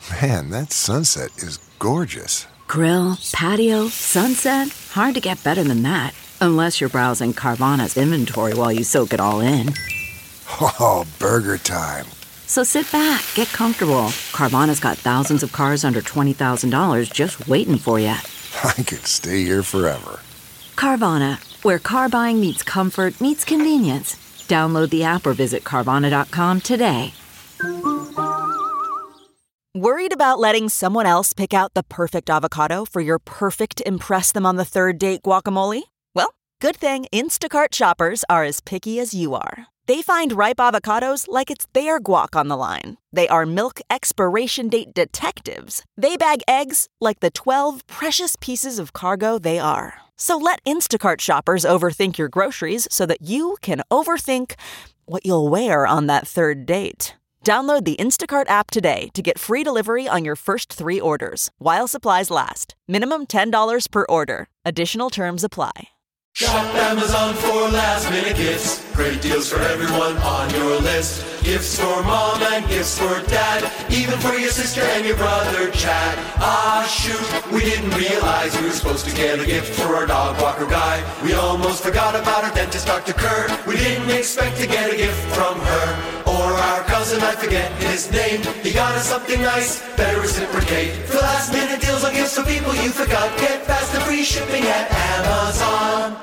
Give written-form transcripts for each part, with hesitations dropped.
Man, that sunset is gorgeous. Grill, patio, sunset. Hard to get better than that. Unless you're browsing Carvana's inventory while you soak it all in. Oh, burger time. So sit back, get comfortable. Carvana's got thousands of cars under $20,000 just waiting for you. I could stay here forever. Carvana, where car buying meets comfort meets convenience. Download the app or visit Carvana.com today. Worried about letting someone else pick out the perfect avocado for your perfect impress them on the third date guacamole? Well, good thing Instacart shoppers are as picky as you are. They find ripe avocados like it's their guac on the line. They are milk expiration date detectives. They bag eggs like the 12 precious pieces of cargo they are. So let Instacart shoppers overthink your groceries so that you can overthink what you'll wear on that third date. Download the Instacart app today to get free delivery on your first 3 orders, while supplies last. Minimum $10 per order. Additional terms apply. Shop Amazon for last minute gifts. Great deals for everyone on your list. Gifts for mom and gifts for dad. Even for your sister and your brother Chad. Ah shoot, we didn't realize we were supposed to get a gift for our dog walker guy. We almost forgot about our dentist Dr. Kerr. We didn't expect to get a gift from her. Or our cousin, I forget his name. He got us something nice, better reciprocate. For last minute deals on gifts for people you forgot. Get fast and free shipping at Amazon.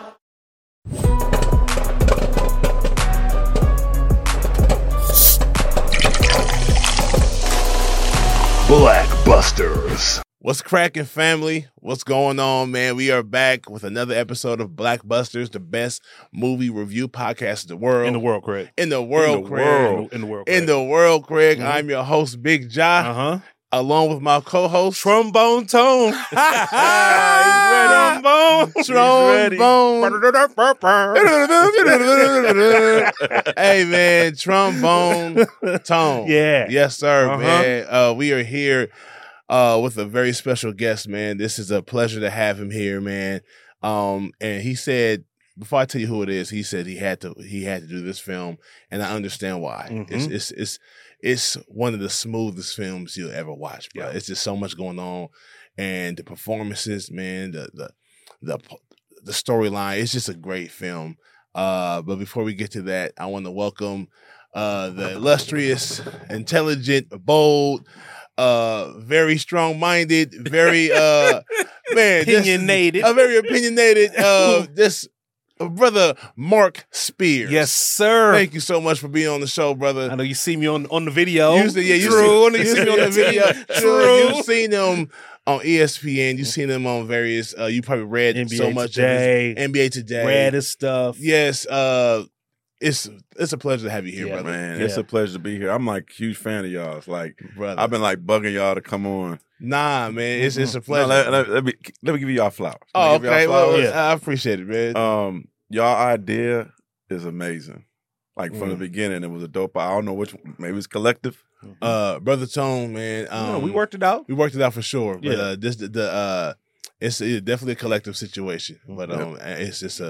Blackbusters. What's cracking, family? What's going on, man? We are back with another episode of Blackbusters, the best movie review podcast in the world. In the world, Craig. In the world, Craig. In the world, Craig. In the world, Craig. Mm-hmm. I'm your host, Big Ja. Along with my co-host, Trombone Tone. He's ready. Trombone. Hey, man, Trombone Tone. Yeah. Yes, sir, man. We are here with a very special guest, man. This is a pleasure to have him here, man. And he said, before I tell you who it is, he said he had to do this film, and I understand why. Mm-hmm. It's one of the smoothest films you'll ever watch, bro. Yeah. It's just so much going on, and the performances, man, the storyline. It's just a great film. But before we get to that, I want to welcome the illustrious, intelligent, bold, very strong-minded, very opinionated, very opinionated. Brother Mark Spears. Yes, sir. Thank you so much for being on the show, brother. I know you see me on the video. You see me on the video. True. You've seen them on ESPN. You've seen them on various. You probably read NBA so much Today, of his, NBA Today. Read his stuff. Yes. It's a pleasure to have you here, brother. Man, it's a pleasure to be here. I'm like a huge fan of y'all's. Like, brother, I've been like bugging y'all to come on. Nah, man, it's a pleasure. No, let me give y'all flowers. Oh, okay. Well, I appreciate it, man. Y'all idea is amazing. Like from the beginning, it was a dope. I don't know which. Maybe it's collective. Brother Tone, man. We worked it out. We worked it out for sure. But it's definitely a collective situation. But it's just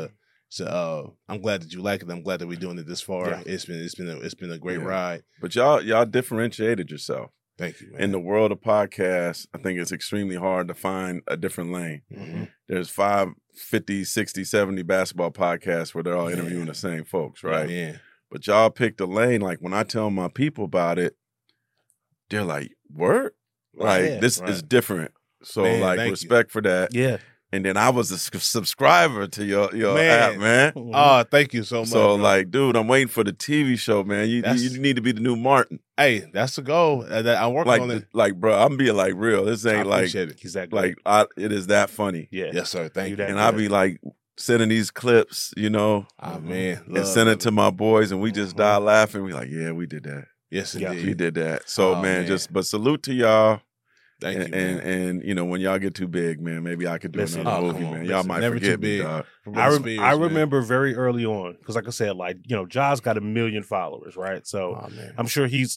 I'm glad that you like it. I'm glad that we're doing it this far. Yeah. It's been a great ride. But y'all differentiated yourself. Thank you, man. In the world of podcasts, I think it's extremely hard to find a different lane. Mm-hmm. There's 50, 60, 70 basketball podcasts where they're all interviewing the same folks, right? Yeah. But y'all picked a lane. Like when I tell my people about it, they're like, "Word, like this is different." So respect for that. Yeah. And then I was a subscriber to your app, man. Oh, thank you so much. So, like, dude, I'm waiting for the TV show, man. You need to be the new Martin. Hey, that's the goal. I'm working on it. Like, bro, I'm being like real. This ain't like, exactly. It is that funny. Yeah. Yes, sir. Thank you. And I be like sending these clips, Oh, man. And send it to my boys, and we just die laughing. We like, yeah, we did that. Yes, indeed. We did that. So, but salute to y'all. Thank you, man. And when y'all get too big, man, maybe I could do another movie, man. Y'all might forget me, dog. I remember very early on, because like I said, Ja's got 1 million followers, right? So I'm sure he's,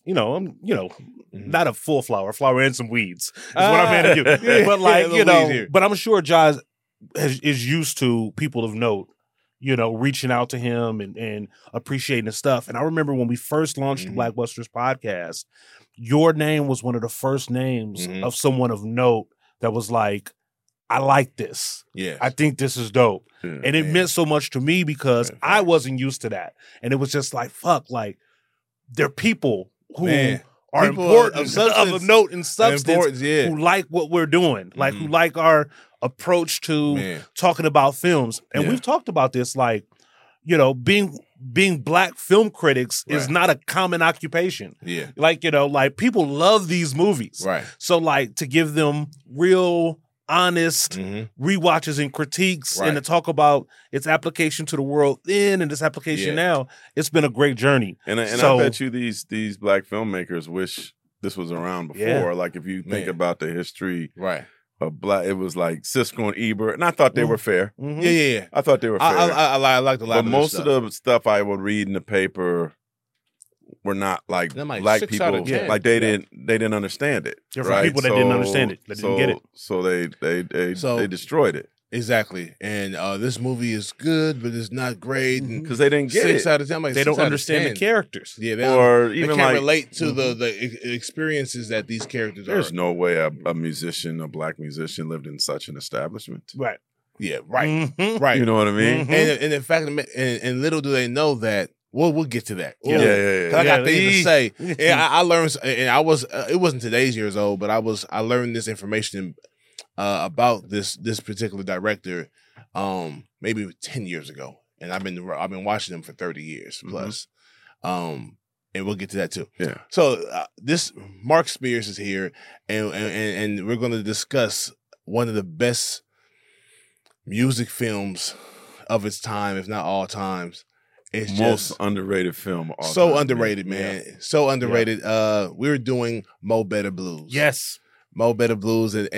not a full flower and some weeds is what I'm into. But but I'm sure Ja is used to people of note, reaching out to him and appreciating his stuff. And I remember when we first launched the Blackbusters podcast, your name was one of the first names of someone of note that was like, I like this. Yeah. I think this is dope. Yeah. And it meant so much to me because I wasn't used to that. And it was just like, fuck, like, there are people who are People important, of note and substance, who like what we're doing, like who like our approach to talking about films. And we've talked about this, like, being Black film critics is not a common occupation. Yeah. Like, like people love these movies. Right. So like to give them real honest rewatches and critiques and to talk about its application to the world then and its application now, it's been a great journey. And I bet you these Black filmmakers wish this was around before. Yeah. Like if you think about the history right. of Black, it was like Siskel and Ebert, and I thought they were fair. Yeah. I thought they were fair. I liked a lot but of most stuff. of the stuff I would read in the paper were not like Black 6 people. out of 10. Like they didn't understand it. They're from right? people that didn't understand it. They didn't get it. So they destroyed it. Exactly. And this movie is good, but it's not great. Because they didn't get 6 it. out of 10. I'm like, They 6 don't out of understand 10. the characters. Yeah, Or they even can't like relate to the experiences that these characters there's are. no way a Black musician lived in such an establishment. Right. Yeah, right. Right. You know what I mean? And in fact, and little do they know that. Well, we'll get to that. Yeah. 'Cause I got things to say. And I learned, and I was. It wasn't today's years old, but I learned this information about this particular director, maybe 10 years ago, and I've been watching him for 30 years plus. And we'll get to that too. Yeah. So this Mark Spears is here, and we're going to discuss one of the best music films of its time, if not all times. It's Most just underrated film. Of all so time, underrated, man. So underrated. We were doing Mo Better Blues. Yes. Mo Better Blues, and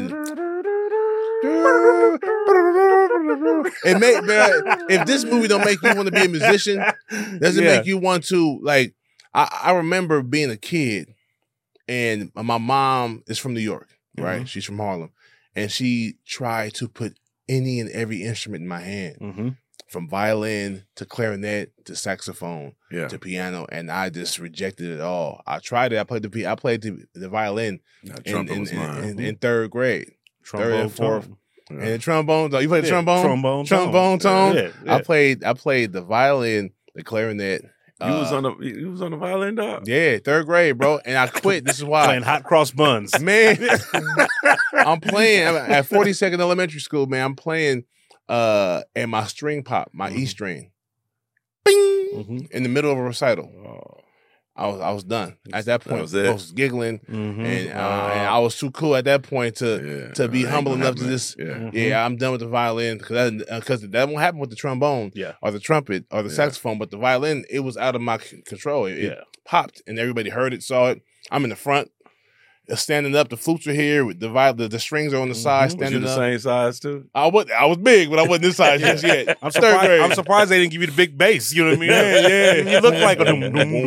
it made, if this movie don't make you want to be a musician, does it make you want to, like, I remember being a kid, and my mom is from New York, right? She's from Harlem, and she tried to put any and every instrument in my hand, from violin to clarinet to saxophone to piano, and I just rejected it all. I tried it. I played the violin in third grade, Trombone, third and fourth. tone. And the trombone, you played the trombone? Trombone tone. Yeah. I played the violin, the clarinet. You was on the violin, dog. Yeah, third grade, bro. And I quit. This is why. Playing hot cross buns. Man, I'm playing at 42nd Elementary School, man. I'm playing and my string pop, my E string. Bing! In the middle of a recital. I was done. At that point, I was giggling, and I was too cool at that point to be humble enough to just, I'm done with the violin, because that won't happen with the trombone or the trumpet or the saxophone, but the violin, it was out of my control. It popped, and everybody heard it, saw it. I'm in the front, standing up. The flutes are here. With the strings are on the side, standing Was you up. the same size too? I was big, but I wasn't this size just yet. I'm surprised they didn't give you the big bass. You know what I mean? Yeah. You look like a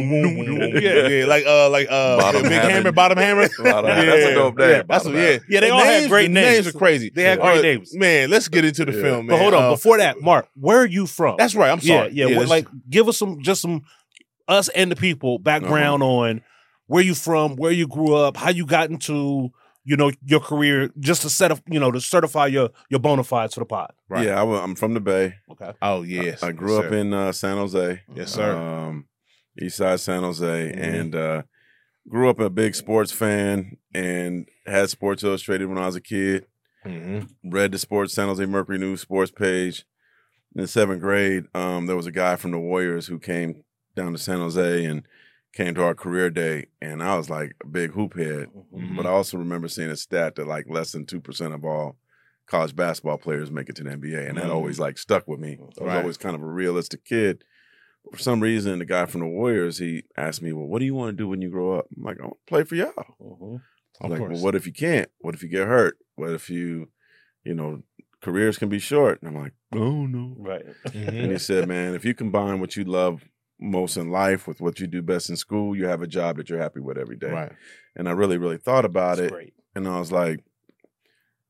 like Big Hammer, Bottom Hammer. That's a dope name. Yeah, they all had great names. Names are crazy. They had great names. Man, let's get into the film, man. But hold on, before that, Mark, where are you from? That's right. I'm sorry. Give us some us and the people background on where you from, where you grew up, how you got into, your career, just to set up, to certify your bona fides for the pod. Right. Yeah, I'm from the Bay. Okay. Oh, yes. I grew up in San Jose. Yes, sir. East side San Jose, and grew up a big sports fan and had Sports Illustrated when I was a kid. Read the San Jose Mercury News sports page. In the 7th grade, there was a guy from the Warriors who came down to San Jose and came to our career day, and I was like a big hoop head. But I also remember seeing a stat that like less than 2% of all college basketball players make it to the NBA, and that always like stuck with me. I was always kind of a realistic kid. But for some reason, the guy from the Warriors, he asked me, well, what do you want to do when you grow up? I'm like, I want to play for y'all. Like, well, what if you can't? What if you get hurt? What if careers can be short? And I'm like, oh, no. Right. And he said, man, if you combine what you love most in life with what you do best in school, you have a job that you're happy with every day. Right. And I really, really thought about it. Great. And I was like,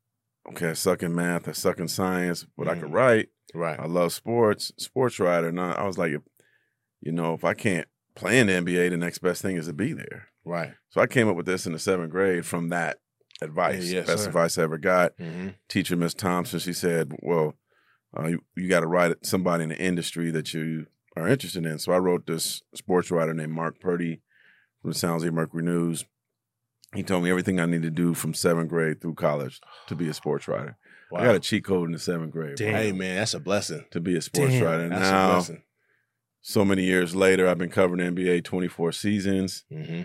okay, I suck in math, I suck in science, but I could write. Right. I love sports writer. And I was like, if I can't play in the NBA, the next best thing is to be there. Right. So I came up with this in the 7th grade from that advice. Best advice I ever got. Teacher, Miss Thompson, she said, well, you got to write somebody in the industry that you are interested in. So I wrote this sports writer named Mark Purdy from the San Jose Mercury News. He told me everything I need to do from 7th grade through college to be a sports writer. Wow. I got a cheat code in the 7th grade. Damn. Hey, man, that's a blessing. To be a sports writer. That's now, a blessing. So many years later, I've been covering the NBA 24 seasons.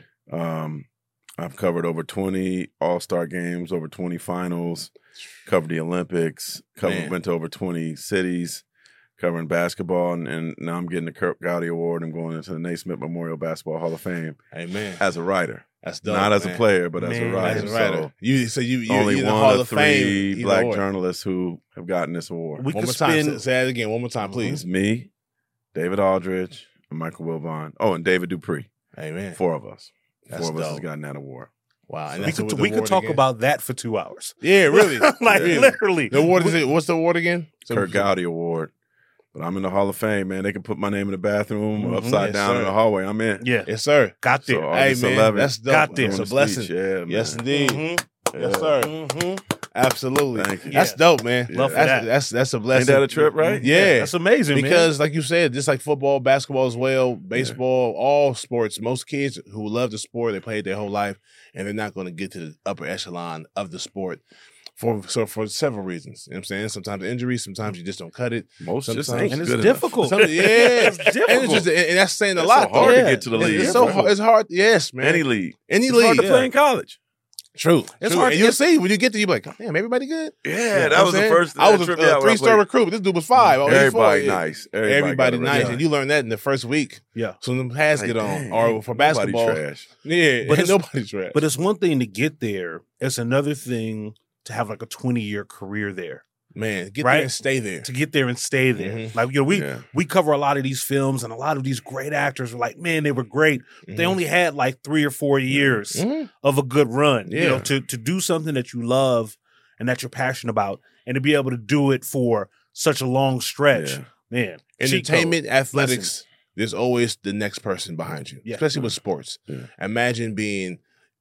I've covered over 20 All-Star games, over 20 finals, covered the Olympics, went to over 20 cities, covering basketball, and now I'm getting the Kirk Gowdy Award. I'm going into the Naismith Memorial Basketball Hall of Fame. Amen. As a writer. That's dope. Not as a player, but as a writer. As a writer. So you only you're in one the Hall of of 3 Fame, black journalists who have gotten this award. One more time. Say that again. One more time, please. It's me, David Aldridge, and Michael Wilbon. Oh, and David Dupree. Amen. 4 of us. That's 4 of us dope. has gotten that award. Wow. And we could talk about that for 2 hours. Yeah, really. Really. Literally. The award is it? What's the award again? Kirk Gowdy Award. But I'm in the Hall of Fame, man. They can put my name in the bathroom upside down in the hallway. I'm in. Yeah. Yes, sir. Got there. So August 11th, that's dope. Got there. It's a blessing. Yeah, yes, indeed. Yes, sir. Absolutely. Thank you. That's dope, man. Love for that. That's a blessing. Ain't that a trip, right? Yeah. That's amazing, because, like you said, just like football, basketball as well, baseball, all sports, most kids who love the sport, they play it their whole life, and they're not going to get to the upper echelon of the sport. For several reasons. You know what I'm saying? Sometimes injuries, sometimes you just don't cut it. Most sometimes, just ain't and it's good difficult. It's difficult. And that's saying a lot. So hard to get to the league. It's so hard. It's hard. Yes, man. Any league. It's league. Hard to play in college. True. It's hard. And you'll see when you get there, you're like, damn, everybody good? Yeah, that was the first. I was a 3-star recruit. This dude was 5. Everybody nice. Everybody nice. And you learn that in the first week. Yeah. So them pads get on. Or for basketball. Nobody trash. Yeah, but nobody's trash. But it's one thing to get there. It's another thing to have like a 20-year career there. Man, get there and stay there. To get there and stay there. Like, we cover a lot of these films, and a lot of these great actors were like, man, they were great. But they only had like 3 or 4 years of a good run. Yeah. You know, to do something that you love and that you're passionate about, and to be able to do it for such a long stretch. Man. Entertainment, athletics, there's always the next person behind you. Especially with sports. Imagine being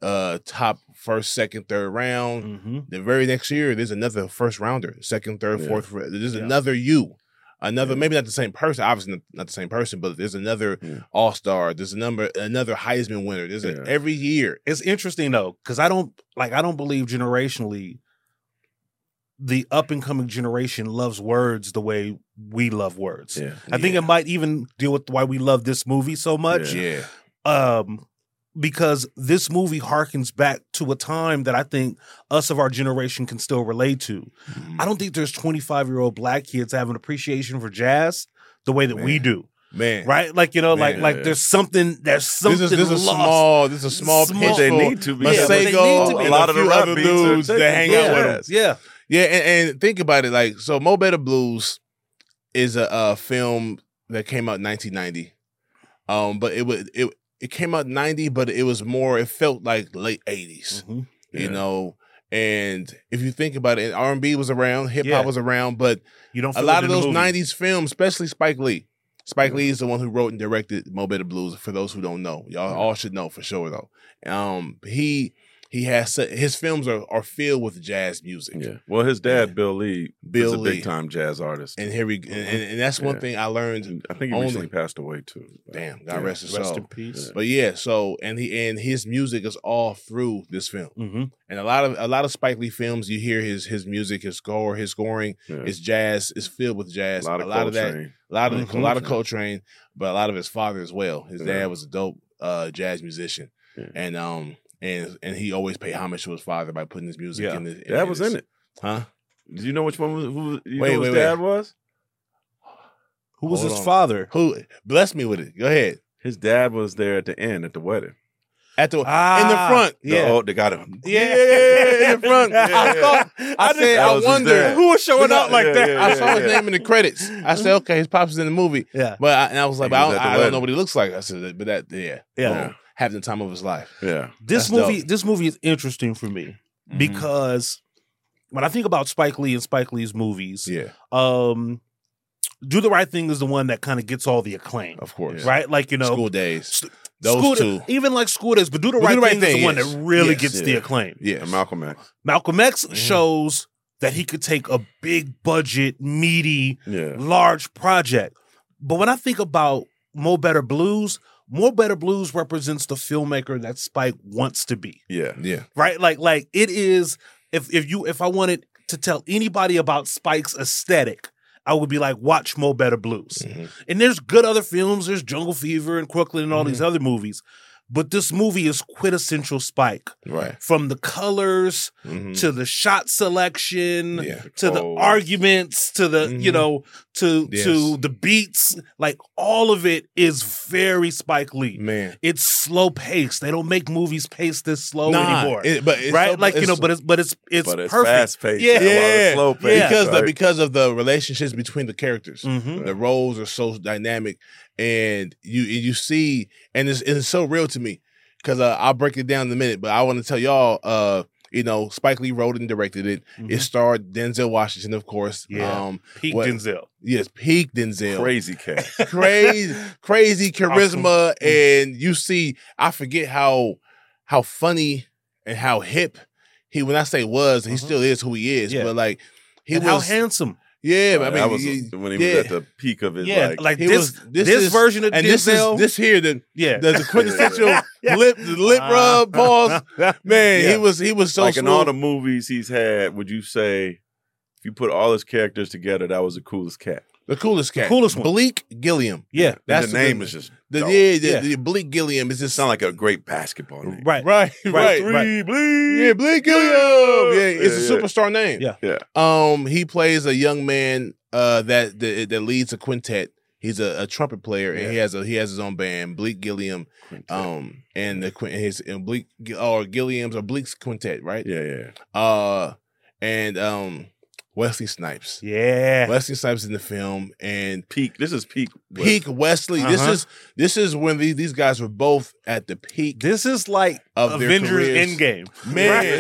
top 1st, 2nd, 3rd round. The very next year, there's another 1st rounder, 2nd, 3rd, 4th. There's another you. Another, maybe not the same person, obviously not the same person, but there's another All-Star. There's another Heisman winner. There's every year. It's interesting though, because I don't believe generationally the up and coming generation loves words the way we love words. I think it might even deal with why we love this movie so much. Because this movie harkens back to a time that I think us of our generation can still relate to. I don't think there's 25-year-old black kids that have an appreciation for jazz the way that we do. Man. Right? Like, like there's something This is a small pitch. They need to be. Masego, a lot of the other dudes that hang out with them. Yeah, and think about it. Like, so Mo Better Blues is a film that came out in 1990. But it came out in 90, but it felt like late 80s. You know, and if you think about it, R&B was around, hip hop was around, but you don't a lot of those 90s films, especially Spike Lee. Spike Lee is the one who wrote and directed Mo Better Blues. For those who don't know, y'all all should know for sure though. He has his films are filled with jazz music. Yeah. Well, his dad, Bill Lee, is a big time jazz artist, and and that's one thing I learned. I think he recently passed away too. Damn, God rest his soul. Rest in peace. But so and his music is all through this film. And a lot of Spike Lee films, you hear his music, his scoring, his jazz is filled with jazz. A lot of that, a lot of Coltrane, but a lot of his father as well. His dad was a dope jazz musician, and he always paid homage to his father by putting his music in it. Dad was in it, huh? Did you know which one was who? His dad was? Who was his father? Who? Bless me with it. Go ahead. His dad was there at the end at the wedding. In the front. They got him. In the front. I wonder who was showing up like that. I saw his name in the credits. I said, okay, his pops is in the movie. Yeah. But I was like, I don't know what he looks like. I said, but that, having the time of his life. Yeah. This movie is interesting for me because when I think about Spike Lee and Spike Lee's movies, Yeah. Do the Right Thing is the one that kind of gets all the acclaim. Of course. Right? Like, you know. School Days. Those two. Even like School Days, but Do the Right Thing is the one that really gets the acclaim. Yeah. Malcolm X. Malcolm X shows that he could take a big budget, meaty, large project. But when I think about Mo Better Blues represents the filmmaker that Spike wants to be. Yeah. Yeah. Right? Like it is, if I wanted to tell anybody about Spike's aesthetic, I would be like, watch Mo Better Blues. Mm-hmm. And there's good other films. There's Jungle Fever and Crooklyn and all these other movies. But this movie is quintessential Spike. Right. From the colors to the shot selection to the arguments to the, you know, to the beats. Like all of it is very Spike Lee. Man. It's slow paced. They don't make movies paced this slow anymore. But it's right? so, like, you know, but it's perfect. fast paced. Yeah. Slow paced. Because of the relationships between the characters. Mm-hmm. The roles are so dynamic, and you see, and it's so real to me because I'll break it down in a minute. But I want to tell y'all, you know, Spike Lee wrote and directed it. It starred Denzel Washington, of course. Yeah, peak Denzel. Yes, peak Denzel. Crazy cast. crazy charisma, and you see, I forget how funny and how hip he. When I say was, he still is who he is. But like he was how handsome. Yeah, I mean, that was when he was at the peak of his like this version of and Denzel. This here, the quintessential Yeah. lip rub pause. Man, he was so like smooth. in all the movies he's had. Would you say if you put all his characters together, that was the coolest cat? The coolest cat. Coolest one. Bleak Gilliam. Yeah. That's the name is just dope. The Bleak Gilliam is just sound like a great basketball name. Right. Right. Bleak. Yeah, Bleak Gilliam. Yeah, it's a superstar name. Yeah. He plays a young man that leads a quintet. He's a trumpet player, and he has his own band, Bleak Gilliam. And Gilliam's or Bleak's Quintet, right? Yeah. And Wesley Snipes. Yeah. Wesley Snipes in the film, and This is peak Wesley. This is when these guys were both at the peak. This is like of Avengers their Endgame. Man.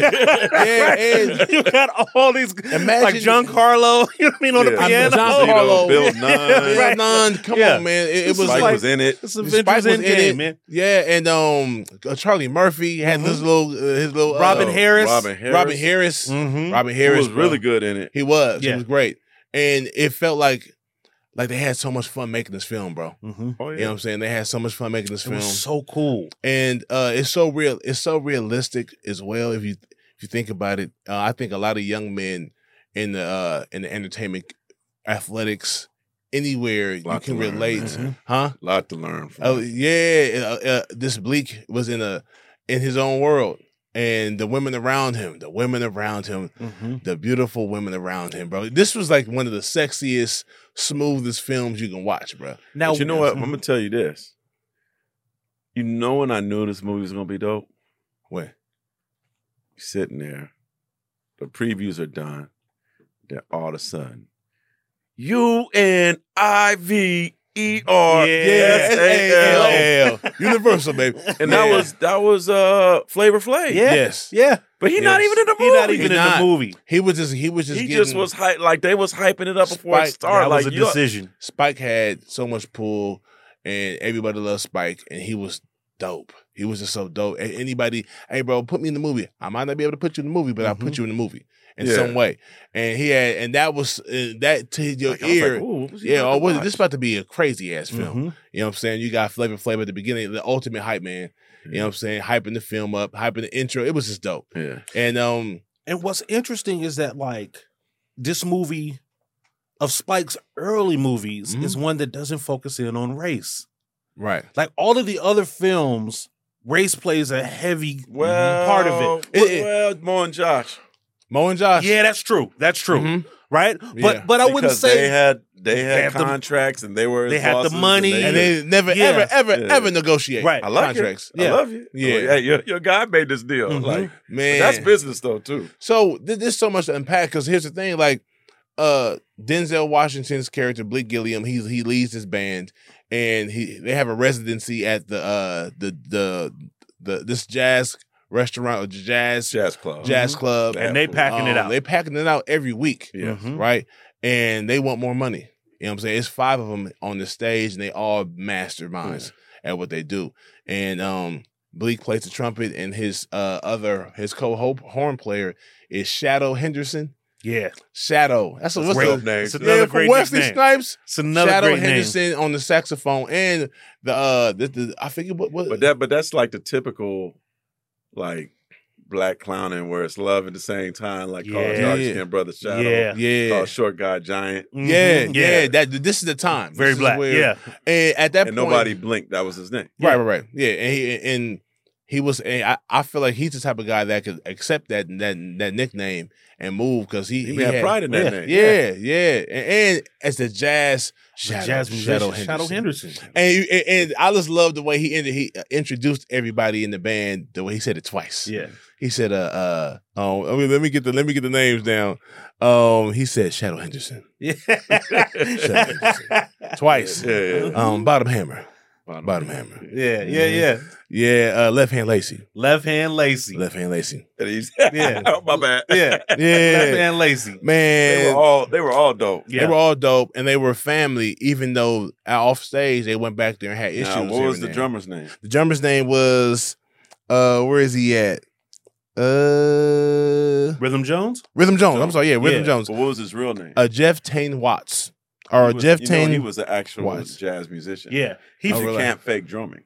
And you got all these imagine, like Giancarlo, you know what I mean, on the piano. Giancarlo, Bill Nunn. Bill Nunn. Come on, man. It was Spike like, was in it. It's Avengers Endgame, man. Yeah, and Charlie Murphy had his little Robin Harris. Robin Harris. Robin Harris was really good in it. He was. He was great. And it felt like they had so much fun making this film, bro. Oh, yeah. You know what I'm saying? They had so much fun making this film. It was so cool. And it's so real. It's so realistic as well. If you think about it, I think a lot of young men in the entertainment, athletics, anywhere you can relate, A lot to learn from. Oh yeah, this Bleak was in his own world. And the women around him, the beautiful women around him, bro. This was like one of the sexiest, smoothest films you can watch, bro. Now, but you know what? I'm gonna tell you this. You know when I knew this movie was gonna be dope? When? You're sitting there, the previews are done, then all of a sudden, UNIVER. Yeah, Universal, baby. And that was Flavor Flav. Yes. Yeah. But he's not even in the movie. He's not even in the movie. He just was hype, like they was hyping it up before it started. That like was a decision. Spike had so much pull, and everybody loved Spike, and he was dope. He was just so dope. Anybody, hey bro, put me in the movie. I might not be able to put you in the movie, but I'll put you in the movie in some way. And he had, and that was that to your ear. Like, this about to be a crazy ass film. You know what I'm saying? You got Flavor Flav at the beginning, the ultimate hype man. You know what I'm saying? Hyping the film up, hyping the intro. It was just dope. Yeah. And what's interesting is that like this movie of Spike's early movies is one that doesn't focus in on race. Right. Like all of the other films, race plays a heavy part of it. Mo and Josh. Yeah, that's true. That's true. Right? But I wouldn't say they had contracts and they had the money and they never ever negotiate. Right. I like contracts. I love you. Yeah. Your guy made this deal. Like, man, that's business though too. So there's so much to unpack because here's the thing, like Denzel Washington's character Bleak Gilliam, he leads his band and they have a residency at this jazz restaurant, Jazz Club, and they packing it out. They packing it out every week, Mm-hmm. right? And they want more money. You know what I'm saying? It's 5 of them on the stage, and they all masterminds at what they do. And Bleak plays the trumpet, and his co-horn player is Shadow Henderson. Yeah, Shadow. That's a great name. It's another great Wesley nickname. Snipes. It's another Shadow great Henderson name. on the saxophone, and the I forget what. But that's like the typical, like, black clowning where it's love at the same time, like called Dark Skin Brother Shadow, called Short Guy Giant. Yeah. This is the time. Very black. And at that point, nobody blinked. That was his name. Right. Yeah, and he was. And I feel like he's the type of guy that could accept that nickname and move because he had pride in that name. Yeah. And as the jazz Shadow Henderson. And I just love the way he introduced everybody in the band. The way he said it twice. Yeah. He said, let me get the names down. He said Shadow Henderson. Yeah. Shadow Henderson. Twice. Yeah. Bottom Hammer. Bottom Hammer. Yeah. Left Hand Lacey. Left Hand Lacey. Left Hand Lacey. My bad. Yeah. Left Hand Lacey. Man. They were all dope. They were all dope, and they were family, even though off stage they went back there and had issues. Now, what was the drummer's name? The drummer's name was, where is he at? Rhythm Jones? Rhythm Jones. I'm sorry, Rhythm Jones. But what was his real name? Jeff Tane Watts. Or Jeff Tane. He was an actual Watts. jazz musician. Yeah. He can't fake drumming.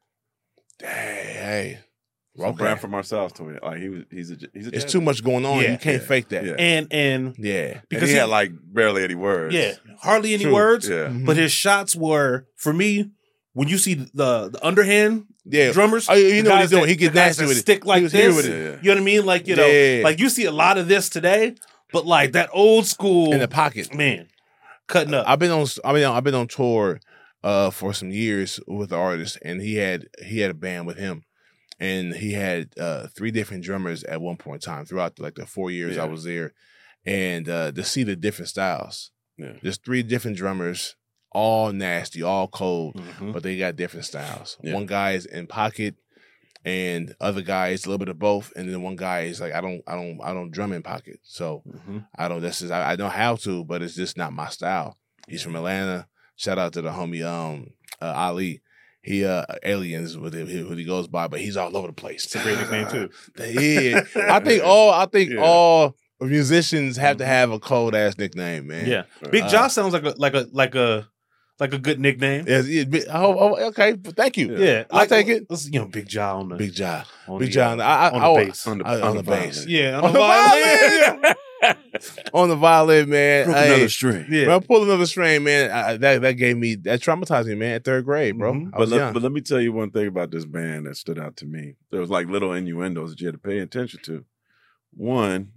Hey. So Branford Marsalis told me, like, he's a It's jazz too much going on. Yeah. You can't fake that. Yeah. And Because he had like barely any words. Yeah. Hardly any words. Yeah. But his shots were, for me, when you see the underhand drummers, you know what he's doing. He gets nasty with it. Stick like He was this. here with it. You know what I mean? Like, you know, like you see a lot of this today, but like that old school In the pocket. man, cutting up. I've been on tour for some years with the artist, and he had a band with him, and he had 3 different drummers at one point in time throughout like the 4 years I was there, and to see the different styles. Yeah. There's 3 different drummers, all nasty, all cold, but they got different styles. Yeah. One guy is in pocket, and other guy is a little bit of both, and then one guy is like, I don't drum in pocket, so I don't. I know how to, but it's just not my style. He's from Atlanta. Shout out to the homie Ali. He Aliens with who he goes by, but he's all over the place. It's a great nickname too. Yeah, I think all musicians have to have a cold ass nickname, man. Yeah, Big Josh sounds like a good nickname. Okay, thank you. Yeah, I'll take it. You know, Big Josh on the Big Josh. on Big the, Josh. on the bass. On the bass. Yeah, On the violin. On the violin, man. Broke another string. Yeah. Man, pull another string, man. That traumatized me, man, at 3rd grade, bro. Mhm. I was young. But let me tell you one thing about this band that stood out to me. There was like little innuendos that you had to pay attention to. One,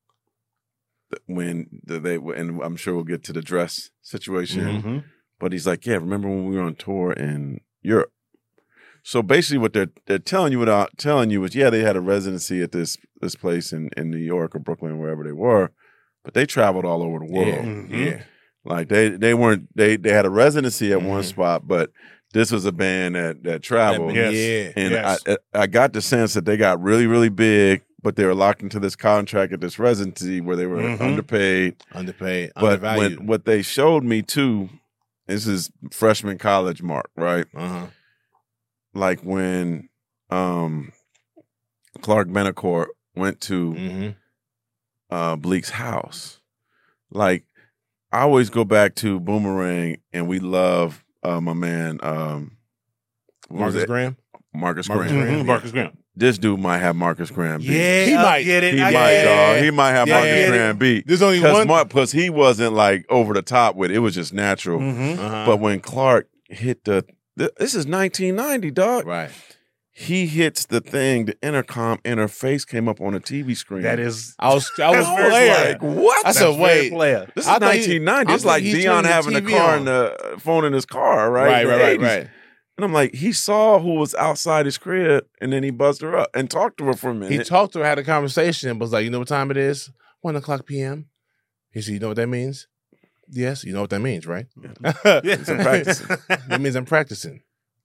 when and I'm sure we'll get to the dress situation, Mm-hmm. but he's like, yeah, remember when we were on tour in Europe? So basically what they're telling you without telling you is, yeah, they had a residency at this place in New York or Brooklyn or wherever they were, but they traveled all over the world. Yeah. Mm-hmm. Yeah. Like they had a residency at one spot, but this was a band that traveled. Yeah. And I got the sense that they got really, really big, but they were locked into this contract at this residency where they were underpaid. Underpaid. But Undervalued. what they showed me too, this is freshman college Mark, right? Like when Clark Benacourt went to Bleak's house. Like, I always go back to Boomerang, and we love my man Marcus Graham. Marcus Marcus Graham. Graham. Marcus Graham. This dude might have Marcus Graham beat. Yeah, He might get it. He I might, get it. dog. He might have Yeah, Marcus yeah. Graham beat. There's only one. Because he wasn't like over the top with it. It was just natural. But when Clark hit this is 1990, dog. Right. He hits the thing, the intercom interface came up on a TV screen. That is. I was very player. like, what? I said, very wait. player. This is I thought he- 1990. It's I like think he's Dion turning the having the TV car on. and the phone in his car, right? In the 80s. And I'm like, he saw who was outside his crib, and then he buzzed her up and talked to her for a minute. He talked to her, had a conversation, and was like, you know what time it is? 1:00 p.m. He said, you know what that means? Yes, you know what that means, right? He's practicing. That means I'm practicing.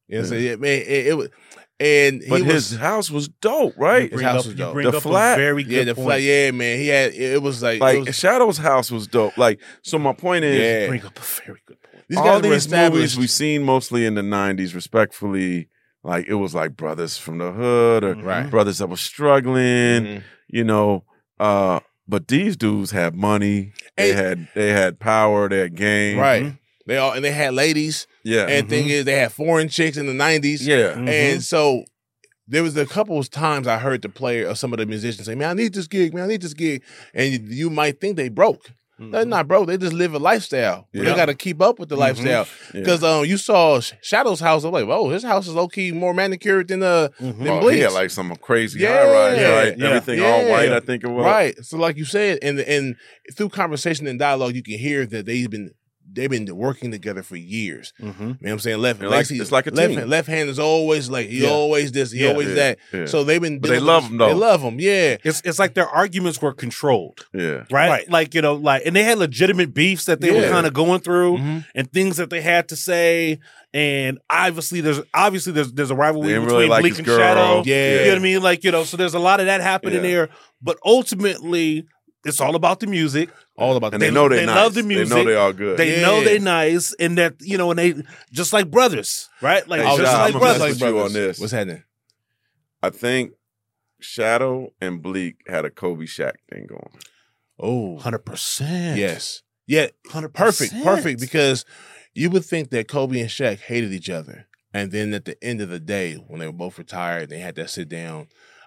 You know what I'm saying? Man, it was. And but his house was dope, right? His house was dope. The flat, very good the point. flat, yeah, man. He had it was like Shadow's house was dope. Like, so my point is, bring up a very good point. All these movies we've seen mostly in the '90s, respectfully, like it was like brothers from the hood or brothers that were struggling, you know. But these dudes had money, they had power, they had game, right? They had ladies. Yeah. And thing is, they had foreign chicks in the 90s. Yeah. And so there was a couple of times I heard the player or some of the musicians say, man, I need this gig, man, I need this gig. And you might think they broke. They're not broke. They just live a lifestyle. They got to keep up with the lifestyle. Because you saw Shadow's house. I'm like, oh, his house is low-key more manicured than Bleak's. He had like some crazy high-rise, right? Yeah. Everything all white, I think it was. Right. So like you said, and through conversation and dialogue, you can hear that they've been working together for years. You know what I'm saying? It's like a team. Left hand is always like, he always this, he always that. Yeah. So they've been. But they love him though. They love him. Yeah. It's like their arguments were controlled. Yeah. Right. Like, you know, like, and they had legitimate beefs that they were kind of going through and things that they had to say. And obviously there's a rivalry between really like Bleak and girl. Shadow. Yeah. You know what I mean? Like, you know, so there's a lot of that happening there. But ultimately, it's all about the music. All about they know they nice. Love the music. They know they all good. They know they nice, and that, you know, and they just like brothers, right? Like just like brothers. With you on this. What's happening? I think Shadow and Bleak had a Kobe Shaq thing going. Oh, 100%. Yes. Yeah, 100%. Perfect. Because you would think that Kobe and Shaq hated each other, and then at the end of the day, when they were both retired, they had that sit down.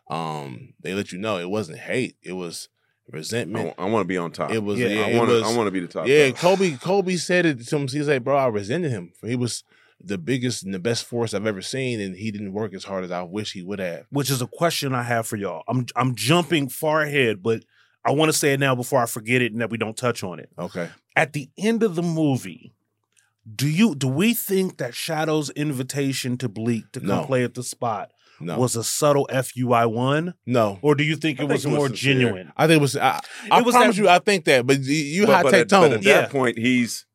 They let you know it wasn't hate; it was resentment. I want to be on top. It was. I want to be the top. Yeah, Kobe said it to him. He said, "Bro, I resented him. He was the biggest and the best force I've ever seen, and he didn't work as hard as I wish he would have." Which is a question I have for y'all. I'm jumping far ahead, but I want to say it now before I forget it and that we don't touch on it. Okay. At the end of the movie, do we think that Shadow's invitation to Bleak to come play at the spot was a subtle FUI1? No. Or do you think it was more genuine? I think it was. I promise you, I think that. But you high take tone. But at that point, he's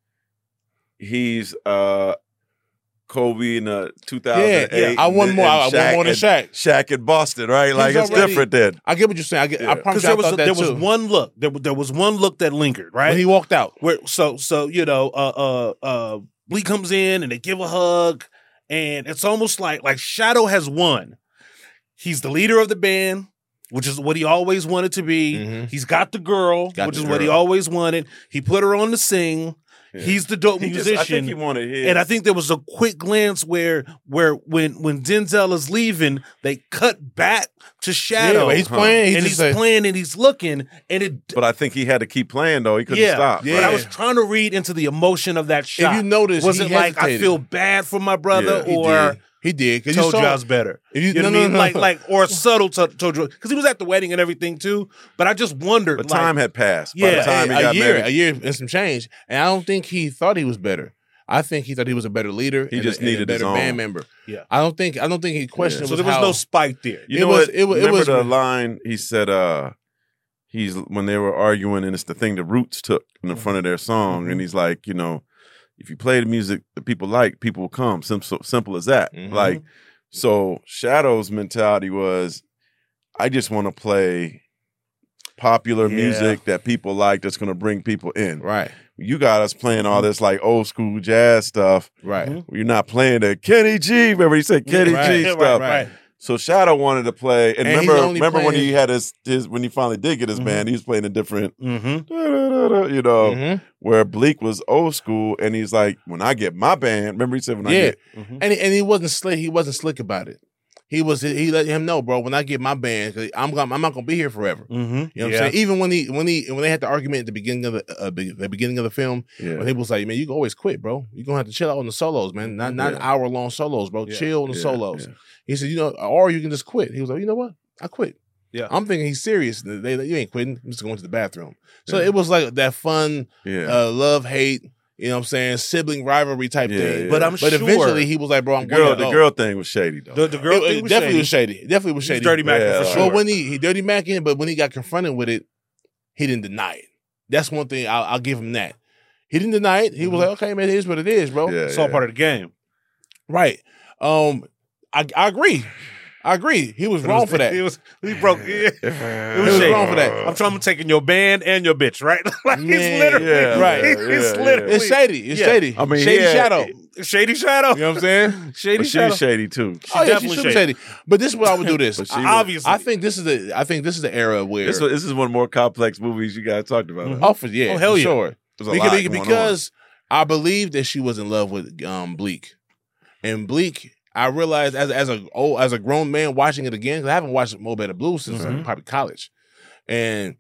Kobe in 2008. Yeah. I want more. I want more than Shaq. Shaq in Boston, right? Like it's different then. I get what you're saying. I promise you, there was one look. There was one look that lingered, right? When he walked out. So you know, Bleak comes in and they give a hug. And it's almost like Shadow has won. He's the leader of the band, which is what he always wanted to be. He's got the girl, which is what he always wanted. He put her on to sing. Yeah. He's the dope musician. I think he wanted his. And I think there was a quick glance where when Denzel is leaving, they cut back to Shadow. Yeah, he's playing. He's playing and he's looking. But I think he had to keep playing, though. He couldn't stop. Yeah. But I was trying to read into the emotion of that shot. If you notice, was it like I feel bad for my brother or... He did. Told you I was better. You know what I mean? Like, or subtle told you. Because he was at the wedding and everything too. But I just wondered. But time had passed. Yeah. By the time he got married. A year and some change. And I don't think he thought he was better. I think he thought he was a better leader. He just needed a better his own band member. Yeah. I don't think he questioned. So there was no spike there. You know what? Remember the line he said, he's when they were arguing, and it's the thing the Roots took in the front of their song, and he's like, you know, if you play the music that people like, people will come. Simple as that. Like, so Shadow's mentality was, I just want to play popular music that people like that's going to bring people in. Right. You got us playing all this like old school jazz stuff. Right. You're not playing the Kenny G. Remember he said Kenny G stuff. Right. So Shadow wanted to play, and remember when he had his when he finally did get his band, he was playing a different, you know, where Bleak was old school, and he's like, when I get my band, remember he said when I get, and he wasn't slick. He wasn't slick about it. He let him know, bro. When I get my band, 'cause I'm not gonna be here forever. You know what I'm saying? Even when they had the argument at the beginning of the film, when he was like, man, you can always quit, bro. You're gonna have to chill out on the solos, man. Not hour-long solos, bro. Chill on the solos. Yeah. He said, you know, or you can just quit. He was like, you know what? I quit. Yeah. I'm thinking he's serious. You ain't quitting. I'm just going to the bathroom. So it was like that fun love, hate, you know what I'm saying, sibling rivalry type thing. But But eventually he was like, bro, the girl thing was shady, though. The girl thing was definitely shady. was shady. Dirty Mac for sure. But when he dirty macking, but when he got confronted with it, he didn't deny it. That's one thing I'll give him that. He didn't deny it. He was like, okay, man, it is what it is, bro. It's all part of the game. Right. I agree. I agree. He was wrong for that. He broke. It was wrong for that. I'm trying to taking your band and your bitch, right? Like he's literally right. He's literally. It's shady. It's shady. I mean, Shady Shadow. Shady Shadow. You know what I'm saying? Shady But Shadow. she's shady too. Oh yeah, she's super shady. But this is what I would do. This Obviously, I think this is the era where This is one of the more complex movies you guys talked about. Oh hell yeah, sure. There's a lot going because I believe that she was in love with Bleak, and Bleak. I realized as a grown man watching it again, because I haven't watched Mo Better Blues since probably college, and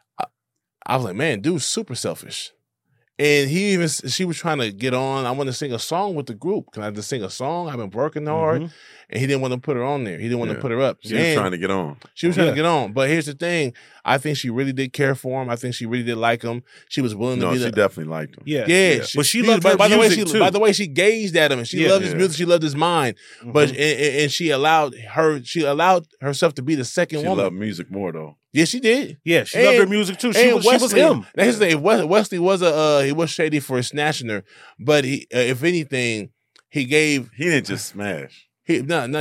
I was like, man, dude's super selfish. And she was trying to get on. I want to sing a song with the group. Can I just sing a song? I've been working hard. And he didn't want to put her on there. He didn't want to put her up. She was trying to get on. She was trying to get on. But here's the thing. I think she really did care for him. I think she really did like him. She was willing to be she definitely liked him. Yeah. But she loved her music too. By the way, she gazed at him and she loved his music. She loved his mind. But and she allowed herself to be the second woman. She loved music more though. Yeah, she did. Yeah, she loved her music too. She was him. Now his name Wesley was he was shady for snatching her, but he, if anything, he didn't just smash. He didn't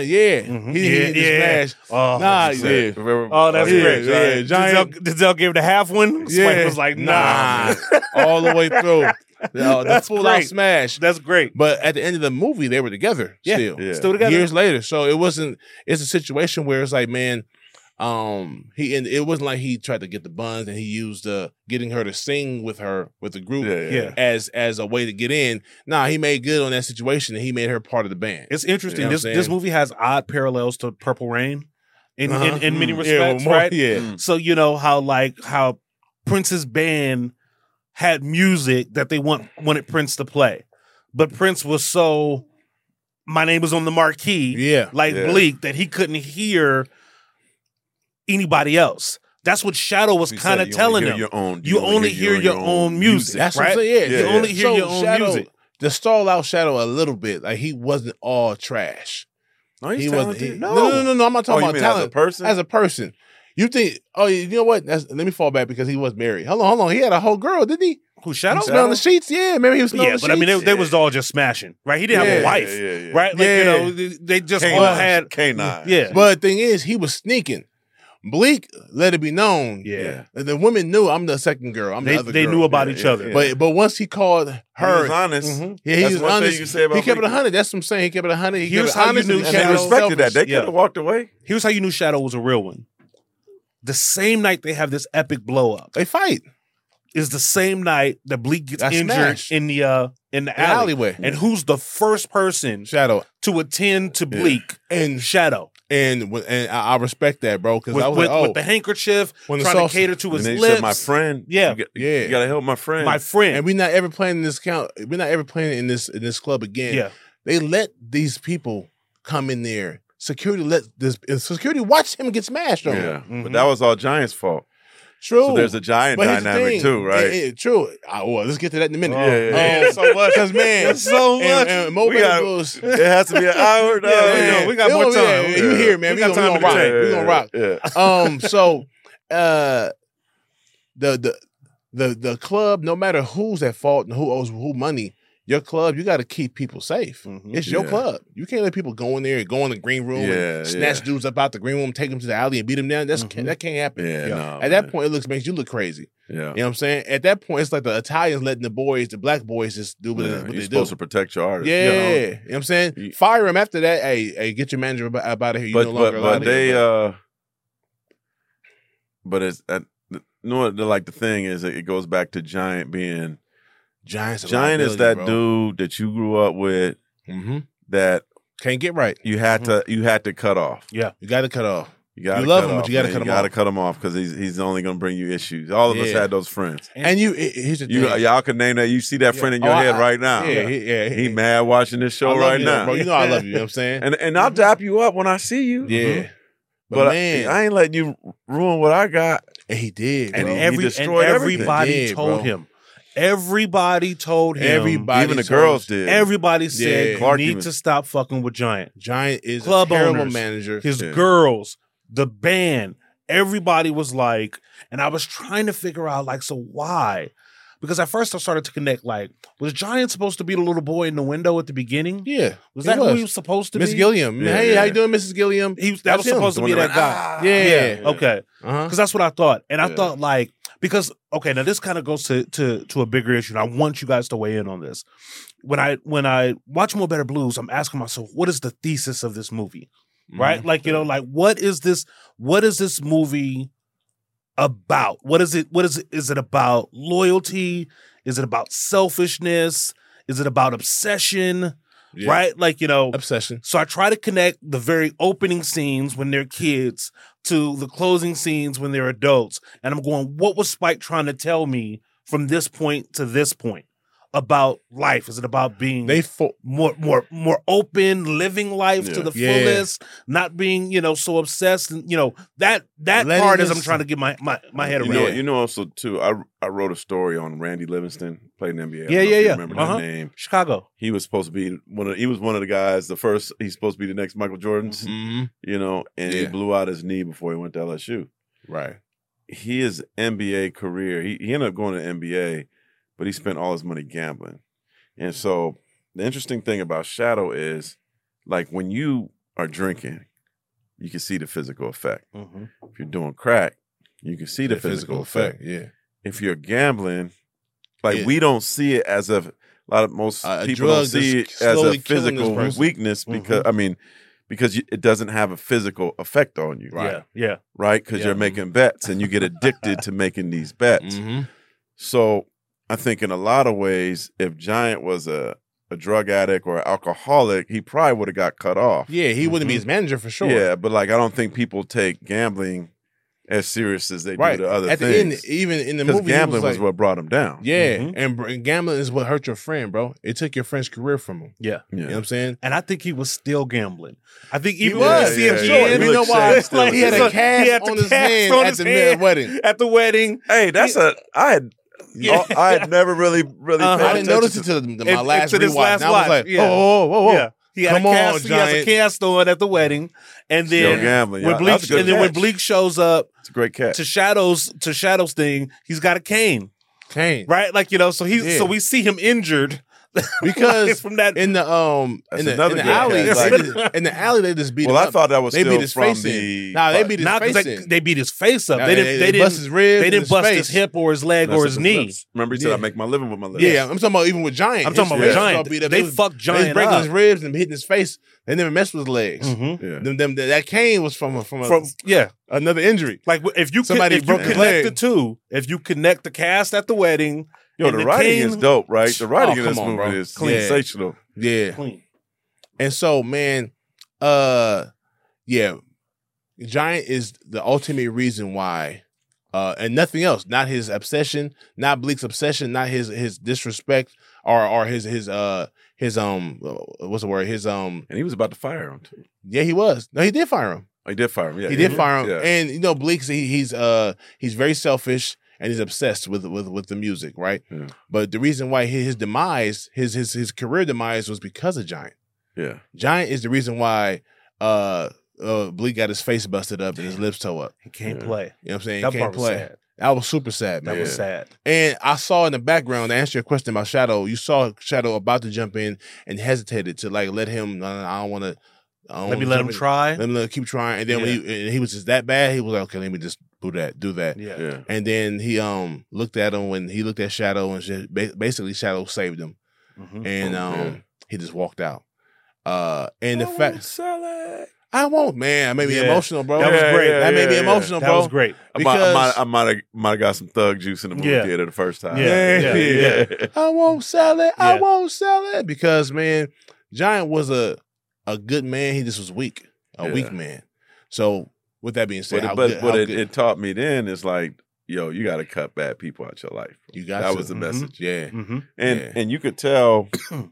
smash. Oh, that's great. Yeah, Giant. Denzel gave the half one. Spike was like, nah. All the way through. The full out smash. That's great. But at the end of the movie, they were together still. Yeah. Still together. Years later. So it's a situation where it's like, man, it wasn't like he tried to get the buns and he used getting her to sing with the group as a way to get in. Nah, he made good on that situation and he made her part of the band. It's interesting. You know This movie has odd parallels to Purple Rain in many respects, right? Yeah. So you know how Prince's band had music that they wanted Prince to play, but Prince was so my name was on the marquee, Bleak, that he couldn't hear anybody else. That's what Shadow was kind of telling him. You only hear your own music. That's right? what I'm saying. You only hear your own music. To stall out Shadow a little bit, like he wasn't all trash. No, he's talented. No. I'm not talking about talent. As a person? As a person. You think, you know what? Let me fall back because he was married. Hold on. He had a whole girl, didn't he? Who, Shadow? Smelling the sheets? Yeah, maybe he was smelling the sheets. But I mean, they was all just smashing, right? He didn't have a wife, right? Like, you know, they just all had K9. Yeah. But the thing is, he was sneaking. Bleak let it be known. Yeah. The women knew I'm the second girl. I'm the other girl. They knew about each other. But once he called her, he was honest. Yeah, he was honest. Thing you say about he kept it 100. That's what I'm saying. He kept it 100. Here's how you knew Shadow respected that. They could have walked away. Here's how you knew Shadow was a real one. The same night they have this epic blow up, they fight. Is the same night that Bleak gets injured smashed. in the alleyway. And who's the first person Shadow to attend to Bleak? And Shadow. And I respect that, bro, because I was with the handkerchief, trying to cater to his lips. Said, my friend, you gotta help my friend. My friend. And we're not ever playing in this in this club again. Yeah. They let these people come in there. Security watch him get smashed over. Yeah. But that was all Giant's fault. True. So there's a Giant dynamic too, right? True. Well, let's get to that in a minute. Yeah. So much. Because, man. So much. And Mo Better Blues. It has to be an hour. We got more time. You hear, man. We gonna rock. We gonna rock. Yeah. So, the club, no matter who's at fault and who owes who money, your club, you got to keep people safe. It's your club. You can't let people go in there and go in the green room and snatch dudes up out the green room, take them to the alley and beat them down. That can't happen. At that point, makes you look crazy. Yeah. You know what I'm saying? At that point, it's like the Italians letting the black boys just do what they do. You're supposed to protect your artists. Yeah. You know what I'm saying? Fire him after that. Hey, get your manager about it here. You no longer allowed to. But it's like the thing is it goes back to Giant being Giant is that dude that you grew up with that can't get right. You had to cut off. Yeah, you got to cut off. You love him, but you got to cut him off. You got to cut him off because he's only going to bring you issues. All of us had those friends, and here's the thing. Y'all can name that. You see that friend in your head right now. He mad watching this show right now, bro. You know I love you. You know what I'm saying? And I'll dap you up when I see you. Yeah. But man, I ain't letting you ruin what I got. And he did. And he destroyed everybody told him. Everybody told him. Everybody, even the girls did. Everybody said you need to stop fucking with Giant. Giant is club a terrible owners, manager. His girls, the band, everybody was like, and I was trying to figure out, like, so why? because at first I started to connect. Like, was Giant supposed to be the little boy in the window at the beginning? Yeah, was that who he was supposed to be? Miss Gilliam. Yeah, hey, how you doing, Mrs. Gilliam? That was supposed to be that guy. Yeah. Okay. Because that's what I thought, and I thought like because okay, now this kind of goes to a bigger issue. And I want you guys to weigh in on this. When I watch More Better Blues, I'm asking myself, what is the thesis of this movie? Right? Like, you know, like what is this movie about? Is it about loyalty? Is it about selfishness? Is it about obsession? Yeah. Right? Like, you know, obsession. So I try to connect the very opening scenes when they're kids to the closing scenes when they're adults. And I'm going, what was Spike trying to tell me from this point to this point about life? Is it about being more open, living life to the fullest, not being, you know, so obsessed? And, you know, that part is I'm trying to get my head around. You know, also too, I wrote a story on Randy Livingston, played in the NBA. Yeah. Remember that name? Chicago. He was supposed to be one of the guys. He's supposed to be the next Michael Jordan's. You know, and he blew out his knee before he went to LSU. Right. His NBA career, he ended up going to NBA, but he spent all his money gambling. And so the interesting thing about Shadow is, like, when you are drinking, you can see the physical effect. If you're doing crack, you can see the physical effect. Yeah. If you're gambling, like, we don't see it as most people don't see it as a physical weakness because, because it doesn't have a physical effect on you. Right. Yeah. Right? Because you're making bets and you get addicted to making these bets. So I think in a lot of ways, if Giant was a drug addict or an alcoholic, he probably would have got cut off. Yeah, he wouldn't be his manager for sure. Yeah, but like I don't think people take gambling as serious as they do the other things. At the end, even in the movie, because gambling was what brought him down. Yeah, and gambling is what hurt your friend, bro. It took your friend's career from him. Yeah. You know what I'm saying? And I think he was still gambling. I think even he was. You know why? Like, he had a cast on his hand at the wedding. At the wedding. Hey, I had never really I didn't notice it till my last rewatch. And I was like, whoa. Yeah. He had he has a cast on at the wedding, and then gambling. When Bleak shows up, it's a great catch. To Shadow's thing, he's got a cane, right? Like, you know, so so we see him injured. Because from that in the alley, in the alley they just beat him up. I thought that was they still beat his face in. Nah, they beat his face in. They beat his face up. They didn't bust his ribs. They didn't bust his hip or his leg or his knee. Remember, he said, "I make my living with my lips." Yeah, I'm talking about even with Giant. I'm talking about with Giant. They fucked Giant up. Breaking up. his ribs and hitting his face. They never messed with his legs. That cane was from another injury. Like if you connect the two, if you connect the cast at the wedding. Yo, the writing is dope, right? The writing in this movie is sensational. Yeah. Clean. And so, man, Giant is the ultimate reason why, and nothing else. Not his obsession, not Bleak's obsession, not his disrespect, or his what's the word? And he was about to fire him too. Yeah, he was. No, he did fire him. Oh, he did fire him. Yeah, he did fire him. Yeah. And you know, Bleak, he's very selfish. And he's obsessed with the music, right? Yeah. But the reason why his demise, his career demise, was because of Giant. Yeah, Giant is the reason why Bleak got his face busted up and his lips tore up. He can't play. You know what I'm saying? That he can't play. Sad. That was super sad, man. That was sad. And I saw in the background, to answer your question about Shadow, you saw Shadow about to jump in and hesitated to like let him. I don't want to. Let him try. Let him keep trying. And then when he was just that bad, he was like, okay, let me just do that. Yeah. And then he looked at him when he looked at Shadow, and basically Shadow saved him. And he just walked out. And the fact sell it. I won't, man. I made me emotional, bro. That was great. That made me emotional, bro. That was great. I might have got some thug juice in the movie theater the first time. Yeah. I won't sell it. I won't sell it. Because, man, Giant was a good man. He just was weak. A weak man. So with that being said, it taught me then is like, yo, you got to cut bad people out your life. You got that was the message. Yeah. And you could tell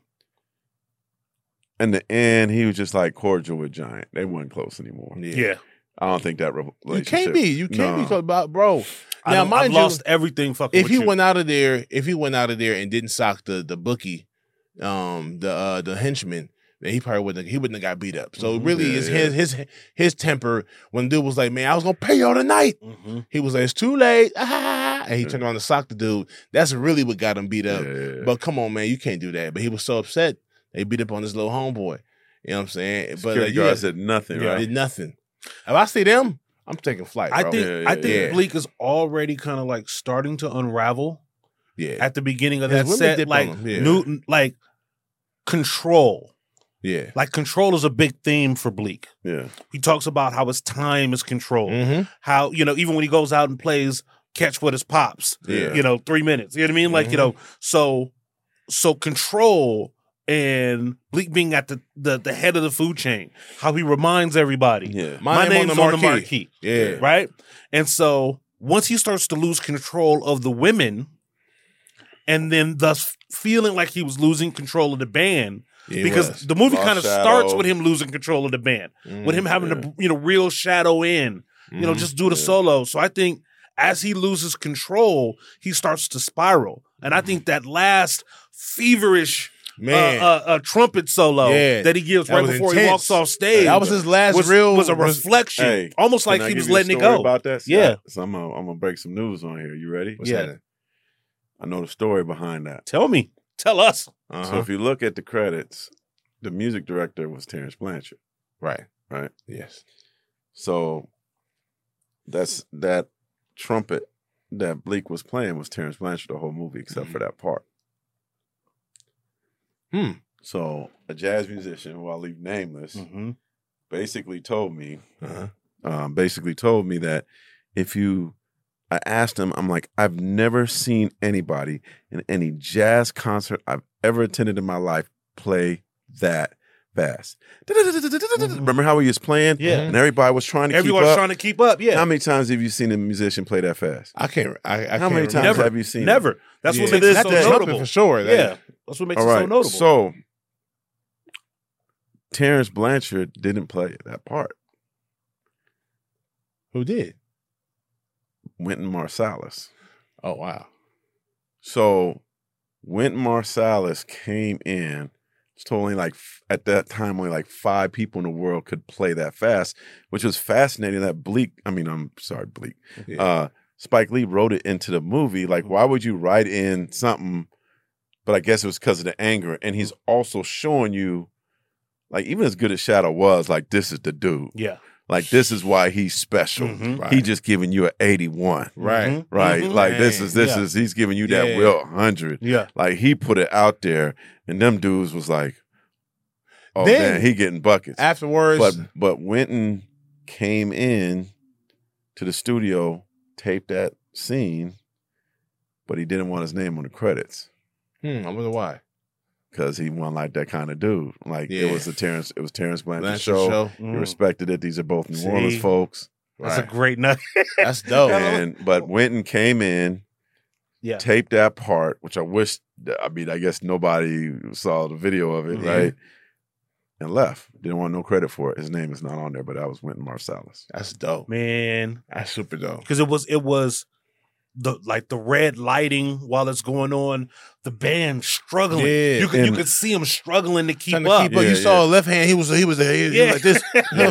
in the end he was just like cordial with Giant. They weren't close anymore. Yeah. I don't think that relationship. You can't be close about, bro. Now, I've lost everything. If he went out of there and didn't sock the bookie, the henchman, then he probably wouldn't have got beat up. So really, his temper when dude was like, "Man, I was gonna pay y'all tonight." He was like, "It's too late." And and he turned around to sock the dude. That's really what got him beat up. Yeah. But come on, man, you can't do that. But he was so upset. They beat up on his little homeboy. You know what I'm saying? Security guard said nothing, right? Did nothing. If I see them, I'm taking flight, bro. I think Bleak is already kind of like starting to unravel. Yeah. At the beginning of that set, like Newton, like control. Yeah. Like control is a big theme for Bleak. Yeah. He talks about how his time is controlled. How, even when he goes out and plays catch with his pops, 3 minutes. You know what I mean? Like, so control and Bleak being at the head of the food chain, how he reminds everybody, my name's on the marquee. Yeah. Right? And so once he starts to lose control of the women and then thus feeling like he was losing control of the band, because the movie kind of starts with him losing control of the band, with him having to, reel Shadow in, just do the solo. So I think as he loses control, he starts to spiral. And I think that last feverish trumpet solo that he gives right before he walks off stage, that was his last was a reflection, almost like he was letting it go. About that? Yeah. So I'm gonna break some news on here. You ready? What's happening? I know the story behind that. Tell me. Tell us. So if you look at the credits, the music director was Terrence Blanchard. Right. Right? Yes. So that trumpet that Bleak was playing was Terrence Blanchard the whole movie except for that part. So a jazz musician, who I'll leave nameless, basically told me that I asked him, I'm like, I've never seen anybody in any jazz concert I've ever attended in my life play that fast. Remember how he was playing? Yeah. And everybody was trying to keep up? Everyone was trying to keep up, yeah. How many times have you seen a musician play that fast? I can't. How many times have you seen Never. it? That's what makes it so notable. For sure. Yeah. That's what makes it so notable. So Terrence Blanchard didn't play that part. Who did? Wynton Marsalis. Oh, wow. So Wynton Marsalis came in. It's only at that time, only 5 people in the world could play that fast, which was fascinating that Bleak. Yeah. Spike Lee wrote it into the movie. Like, why would you write in something? But I guess it was because of the anger. And he's also showing you, like, even as good as Shadow was, like, this is the dude. Yeah. Like, this is why he's special. Right. He just giving you an 81. Right. Right. Like, this is, he's giving you that real 100. Yeah. Like, he put it out there, and them dudes was like, oh, man, he getting buckets. Afterwards. But Wynton came in to the studio, taped that scene, but he didn't want his name on the credits. I wonder why. Because he wasn't like that kind of dude. Like it was Terrence Blanchard show. He respected it. These are both New Orleans folks. That's a great nut. That's dope. But Wynton came in, taped that part, which I guess nobody saw the video of it, right? And left. Didn't want no credit for it. His name is not on there, but that was Wynton Marsalis. That's dope. Man. That's super dope. Because it was the red lighting while it's going on, the band struggling. Yeah. You could see him struggling to keep up. You saw a left hand, he was like this.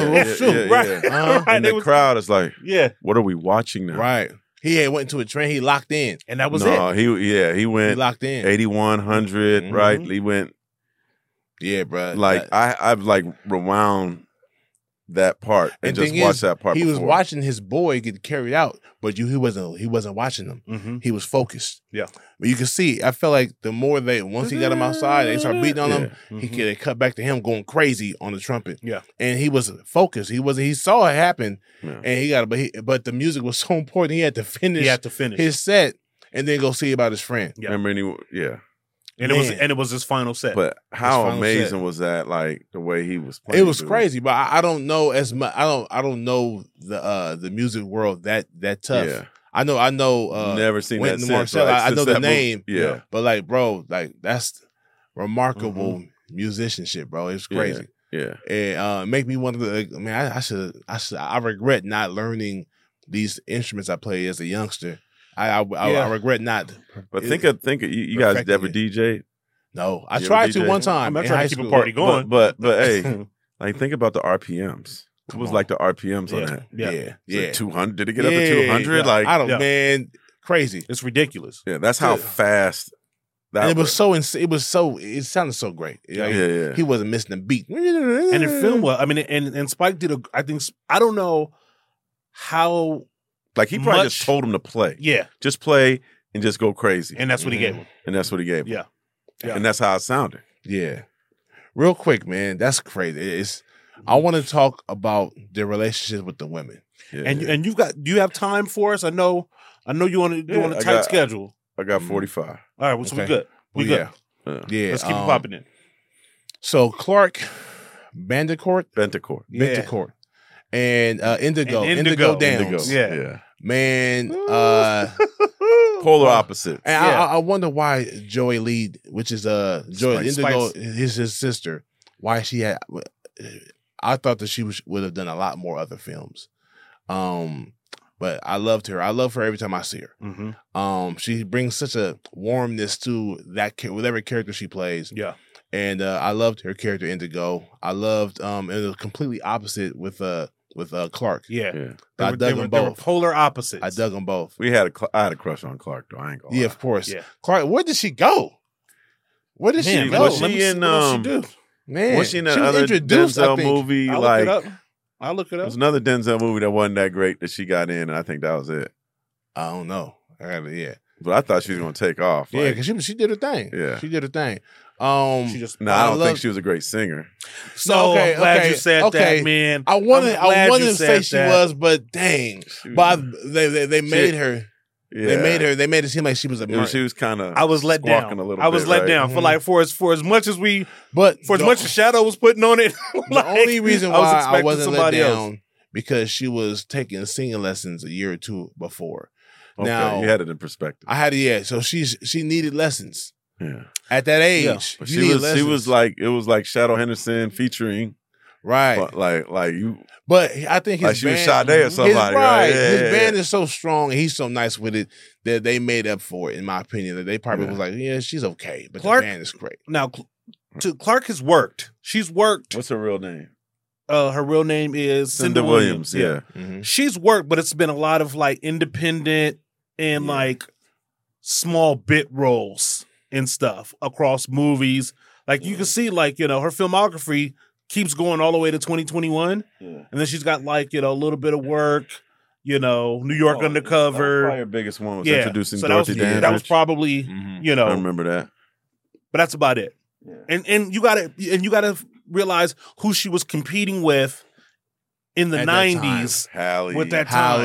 Right. And the crowd is like, what are we watching now? Right. He went into a train, he locked in. And that was it. He went he locked in. 8100, right? He went. Yeah, bro. Like I've rewound that part and just watched that part. He was watching his boy get carried out, but he wasn't watching them. He was focused. Yeah, but you can see. I felt like the more once he got him outside, they started beating on him. They cut back to him going crazy on the trumpet. Yeah, and he was focused. He saw it happen, and he got it. But the music was so important. He had to finish. His set and then go see about his friend. Yeah. Remember? And it was his final set. But how amazing was that? Like the way he was playing. It was crazy, but I don't know as much. I don't know the music world that tough. Yeah. I know. Never seen that since. I know the name. Yeah. But bro, that's remarkable musicianship, bro. It's crazy. Yeah. And make me want to. I regret not learning these instruments I played as a youngster. I regret not. But think you guys ever DJ? No, I tried to one time. I'm trying to keep a party going. But hey, think about the RPMs. What was the RPMs on that? Yeah. 200? Did it get up to 200? I don't, man. crazy. It's ridiculous. Yeah, that's how fast. And it sounded so great. Yeah. He wasn't missing a beat. And it filmed well. I mean, and Spike did I don't know how. Like he probably just told him to play. Yeah. Just play and just go crazy. And that's what he gave him. And that's what he gave him. Yeah. And that's how it sounded. Yeah. Real quick, man. That's crazy. I want to talk about the relationship with the women. Yeah, and do you have time for us? I know you want a tight schedule. I got 45. All right, well, so we good. We good. Yeah. Let's keep it popping in. So Clark Bentecourt. Bentecourt. And Indigo Downs. Yeah. Man, polar opposite. And I wonder why Joey Lee, which is Joey Indigo, is his sister, why she had. I thought that she would have done a lot more other films. But I loved her. I love her every time I see her. Mm-hmm. She brings such a warmness to whatever character she plays. Yeah. And I loved her character Indigo. I loved and it was completely opposite with Clark. Yeah. I dug them both. They were polar opposites. I dug them both. I had a crush on Clark though. I ain't gonna lie. Yeah, of course. Yeah. Clark, where did she go? Where did she go? Was she in Man, was she in that other Denzel movie? I'll look it up. There's another Denzel movie that wasn't that great that she got in, and I think that was it. I don't know. But I thought she was going to take off. Yeah, because she did her thing. Yeah. She did her thing. I don't think she was a great singer. So glad you said that, man. I wanted to say she was, but dang. But they made her. Yeah. They made it seem like she was a. She was kind of. I was let down. I was let down for as much as much as Shadow was putting on it. The only reason why I wasn't let down because she was taking singing lessons a year or two before. Okay, now you had it in perspective. I had it. Yeah, so she needed lessons. Yeah, at that age, but she was like it was like Shadow Henderson featuring. Right, but like you. But I think his she band, was Sade or somebody. Right, his band is so strong and he's so nice with it that they made up for it. In my opinion, that they probably was like, yeah, she's okay, but Clark, the band is great. Now, Clark has worked. She's worked. What's her real name? Her real name is Cinda Williams. Yeah, Mm-hmm. She's worked, but it's been a lot of like independent and like small bit roles and stuff across movies. Like you can see, like her filmography keeps going all the way to 2021, and then she's got like a little bit of work, New York Undercover. Probably her biggest one was introducing Dorothy Dandridge. That was probably I remember that, but that's about it. Yeah. And you gotta realize who she was competing with in the 90s. Hallie, with that time,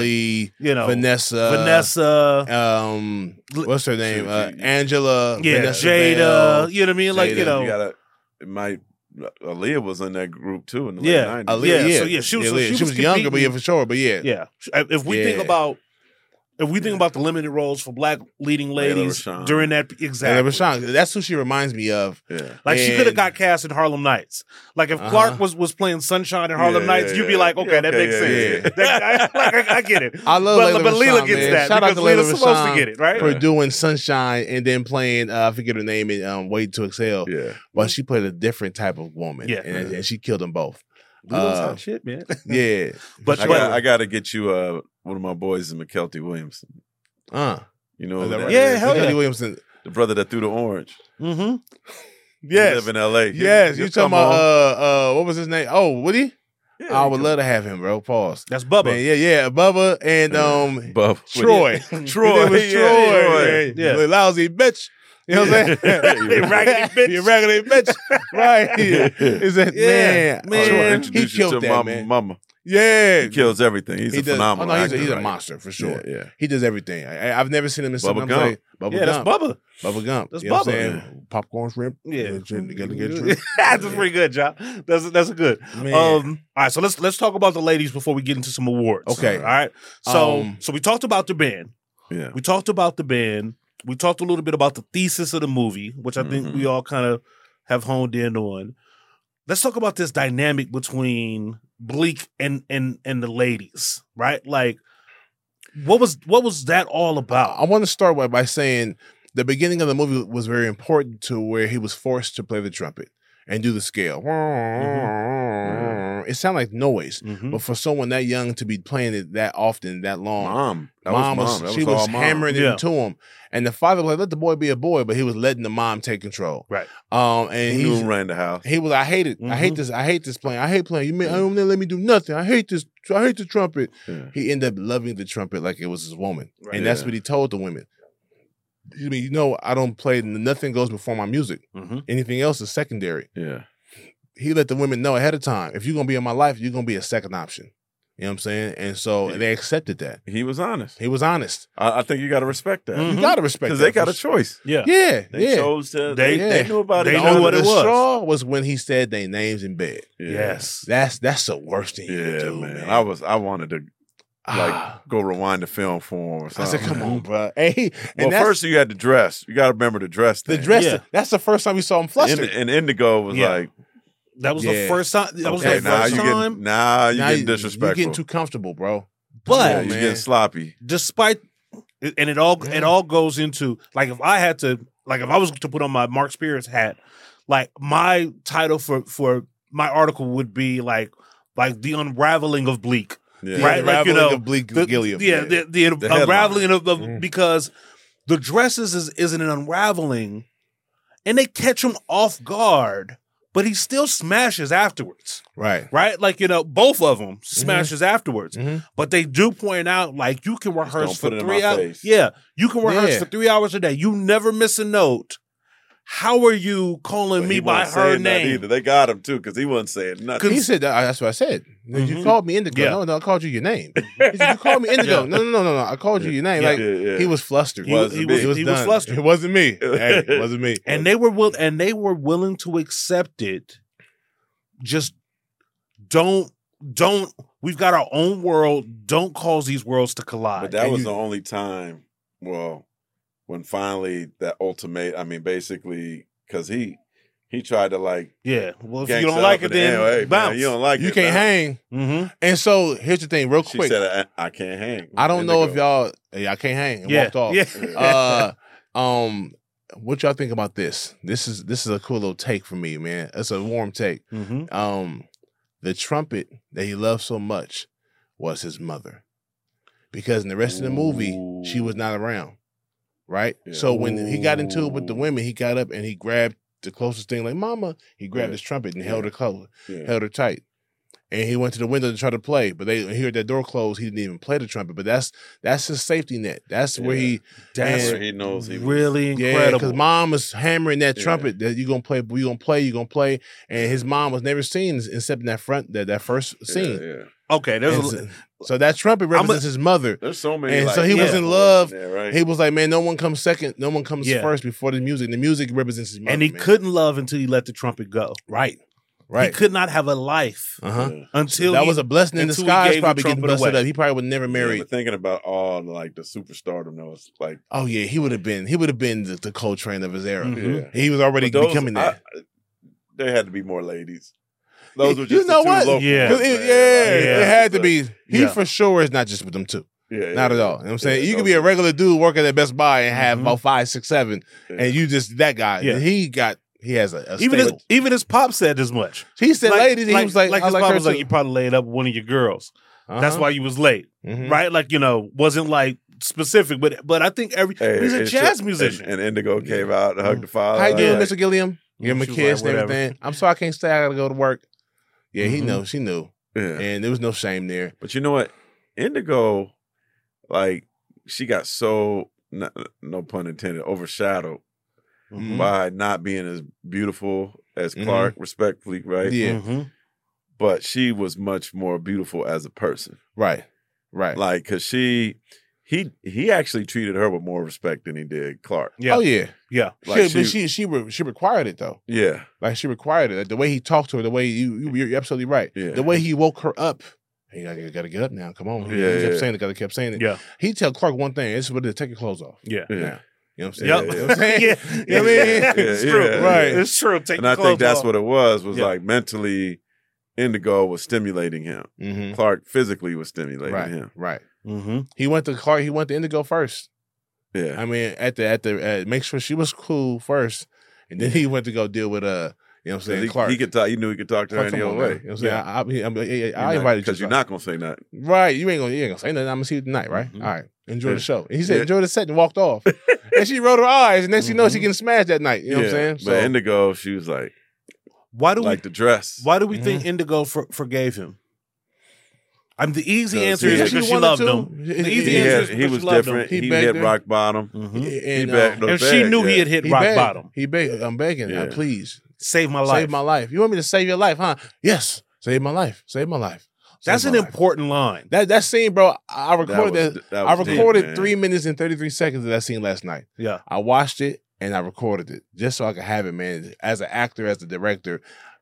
Vanessa, what's her name? Angela, Vanessa Jada. Bell, you know what I mean? Jada. Like Aaliyah was in that group too in the late 90s. Aaliyah, she was younger, but for sure. But if we think about the limited roles for black leading ladies during that, exactly, that's who she reminds me of. Yeah. Like she could have got cast in Harlem Nights. Like if Clark was playing Sunshine in Harlem Nights, you'd be like, okay, that makes sense. I get it. I love but Leela Rashawn, gets man. that Shout because out to Leela's supposed to get it, right? For doing Sunshine and then playing, I forget her name in Wait to Exhale. Yeah, but she played a different type of woman. Yeah, and she killed them both. Hot shit, man. Yeah, but I got to get you one of my boys is McKelty Williamson. You know that? Yeah, hell yeah. Williamson, the brother that threw the orange. Mm-hmm. Yes, live in L.A. Yes, you talking about what was his name? Oh, Woody. Yeah, I would love to have him, bro. Pause. That's Bubba. Man, yeah, Bubba and Bubba. Troy. Troy. Yeah. Lousy bitch. You know what I'm saying? You raggedy bitch. You raggedy bitch. Right. Is that man? He killed that man. Mama. Yeah, he kills everything. He's a phenomenal. Oh no, he's a monster for sure. Yeah, he does everything. I've never seen him in something. Bubba Gump. That's Bubba. Bubba Gump. That's you know Bubba. Yeah. Popcorn shrimp. Yeah, shrimp. That's pretty good, John. That's good. All right, so let's talk about the ladies before we get into some awards. Okay. All right. So we talked about the band. Yeah. We talked about the band. We talked a little bit about the thesis of the movie, which I think we all kind of have honed in on. Let's talk about this dynamic between Bleak and the ladies, right? Like, what was that all about? I want to start by saying the beginning of the movie was very important to where he was forced to play the trumpet. and do the scale. It sounded like noise, but for someone that young to be playing it that often, that long, mom was hammering it into him, and the father was like, "Let the boy be a boy," but he was letting the mom take control. Right. And he knew him around the house. He was, I hate it. I hate this. I hate this playing. I hate playing. You don't let me do nothing. I hate this. I hate the trumpet. Yeah. He ended up loving the trumpet like it was his woman, and that's what he told the women. I mean, I don't play. Nothing goes before my music. Anything else is secondary. Yeah. He let the women know ahead of time, if you're going to be in my life, you're going to be a second option. You know what I'm saying? And so they accepted that. He was honest. I think you got to respect that. You got to respect that. Because they got a choice. Yeah. They chose to. They knew about it. They knew what it was. The straw was when he said their names in bed. Yeah. Yes. That's the worst thing you can do, man. I wanted to go rewind the film for him or something. I said, come on, bro. First you had to dress. You got to remember the dress thing. The dress. That's the first time we saw him flustered. And Indigo was like, that was the first time. That was the first time. You're getting disrespectful. You're getting too comfortable, bro. But you're getting sloppy. Despite, and it all goes into, like, if I was to put on my Mark Spears hat, like, my title for my article would be like the unraveling of Bleak. Yeah. Right, like of Bleak Gilliam. The unraveling of because the dresses isn't an unraveling, and they catch him off guard. But he still smashes afterwards. Right. Like, both of them smashes afterwards. But they do point out, like, you can rehearse for 3 hours. Yeah. You can rehearse for 3 hours a day. You never miss a note. How are you calling me by her name? They got him, too, because he wasn't saying nothing. He said, that's what I said. You called me Indigo. Yeah. No, I called you your name. He said, you called me Indigo. No. I called you your name. He was flustered. He was flustered. It wasn't me. Hey, it wasn't me. And they were willing to accept it. Just don't. We've got our own world. Don't cause these worlds to collide. But that was the only time. When finally that basically, because he tried to if you don't like it, then bounce. You don't like it, you can't hang. And so here's the thing, real quick. She said, I can't hang. I don't know if y'all, I can't hang, and walked off. Yeah. What y'all think about this? This is a cool little take for me, man. It's a warm take. The trumpet that he loved so much was his mother, because in the rest of the movie, she was not around. Right? Yeah. So when he got into it with the women, he got up and he grabbed the closest thing, like mama. He grabbed his trumpet and held her close, held her tight. And he went to the window to try to play, but they heard that door close. He didn't even play the trumpet, but that's his safety net. That's where he knows he really was. incredible. Because mom was hammering that trumpet that you're gonna play, and his mom was never seen except in that first scene. Yeah. Okay, so that trumpet represents his mother. There's so many, and so he was in love. There, right? He was like, man, no one comes second, no one comes first before the music. The music represents his mother, and he couldn't love until he let the trumpet go. Right. He could not have a life until that was a blessing in disguise. Probably getting busted up. He probably would never marry. But thinking about all the superstardom, that was like, oh yeah, he would have been the Coltrane of his era. He was already becoming that. There had to be more ladies. Those were just you know what? It had to be. He for sure is not just with them two. Not at all. You know what I'm saying? You could be a regular dude working at Best Buy and have about 5, 6, 7, and you just that guy. Yeah. He has a even his pop said as much. He said ladies. He was like his pop was like, you probably laid up with one of your girls. That's why you was late, right? Like, wasn't like specific, but I think he's a jazz musician. And Indigo came out and hugged the father. How you doing, Mr. Gilliam? Give him a kiss and everything. I'm sorry I can't stay. I gotta go to work. Yeah, he knows. She knew. Yeah. And there was no shame there. But you know what? Indigo, she got so, no pun intended, overshadowed by not being as beautiful as Clark, respectfully, right? Yeah. But she was much more beautiful as a person. Right. Because he actually treated her with more respect than he did Clark. Yeah. Oh, yeah. Yeah. She required it, though. Yeah. She required it. The way he talked to her, the way you're absolutely right. Yeah. The way he woke her up. Hey, I got to get up now. Come on. He kept saying it. Yeah. He'd tell Clark one thing. This is what it is. Take your clothes off. Yeah. Now. You know what I'm saying? Yep. You know what I'm saying? You know what I mean? It's true. Right. It's true. And I think that's what it was mentally, Indigo was stimulating him. Clark physically was stimulating him. Right. He went to Clark. He went to Indigo first. Yeah. I mean, at the make sure she was cool first, and then he went to go deal with You know what I'm saying? Clark. He could talk. You knew he could talk to her any old way. You know what I'm saying? I invited you. Because you're not going to say nothing. Right. You ain't going to say nothing. I'm going to see you tonight, right? All right. Enjoy the show. And he said, enjoy the set and walked off. And she rolled her eyes. And next you know, she getting smashed that night. You know what I'm saying? So, but Indigo, she was like, the dress. Why do we think Indigo forgave him? The easy answer is because she loved him. The easy answer is because he was different. He hit rock bottom. And she knew he had hit rock bottom. He begged. I'm begging. Please. Save my life. Save my life. You want me to save your life, huh? Yes. Save my life. Save my life. That's an important line. That scene, bro, I recorded that. I recorded 3 minutes and 33 seconds of that scene last night. Yeah. I watched it and I recorded it just so I could have it, man. As an actor, as a director,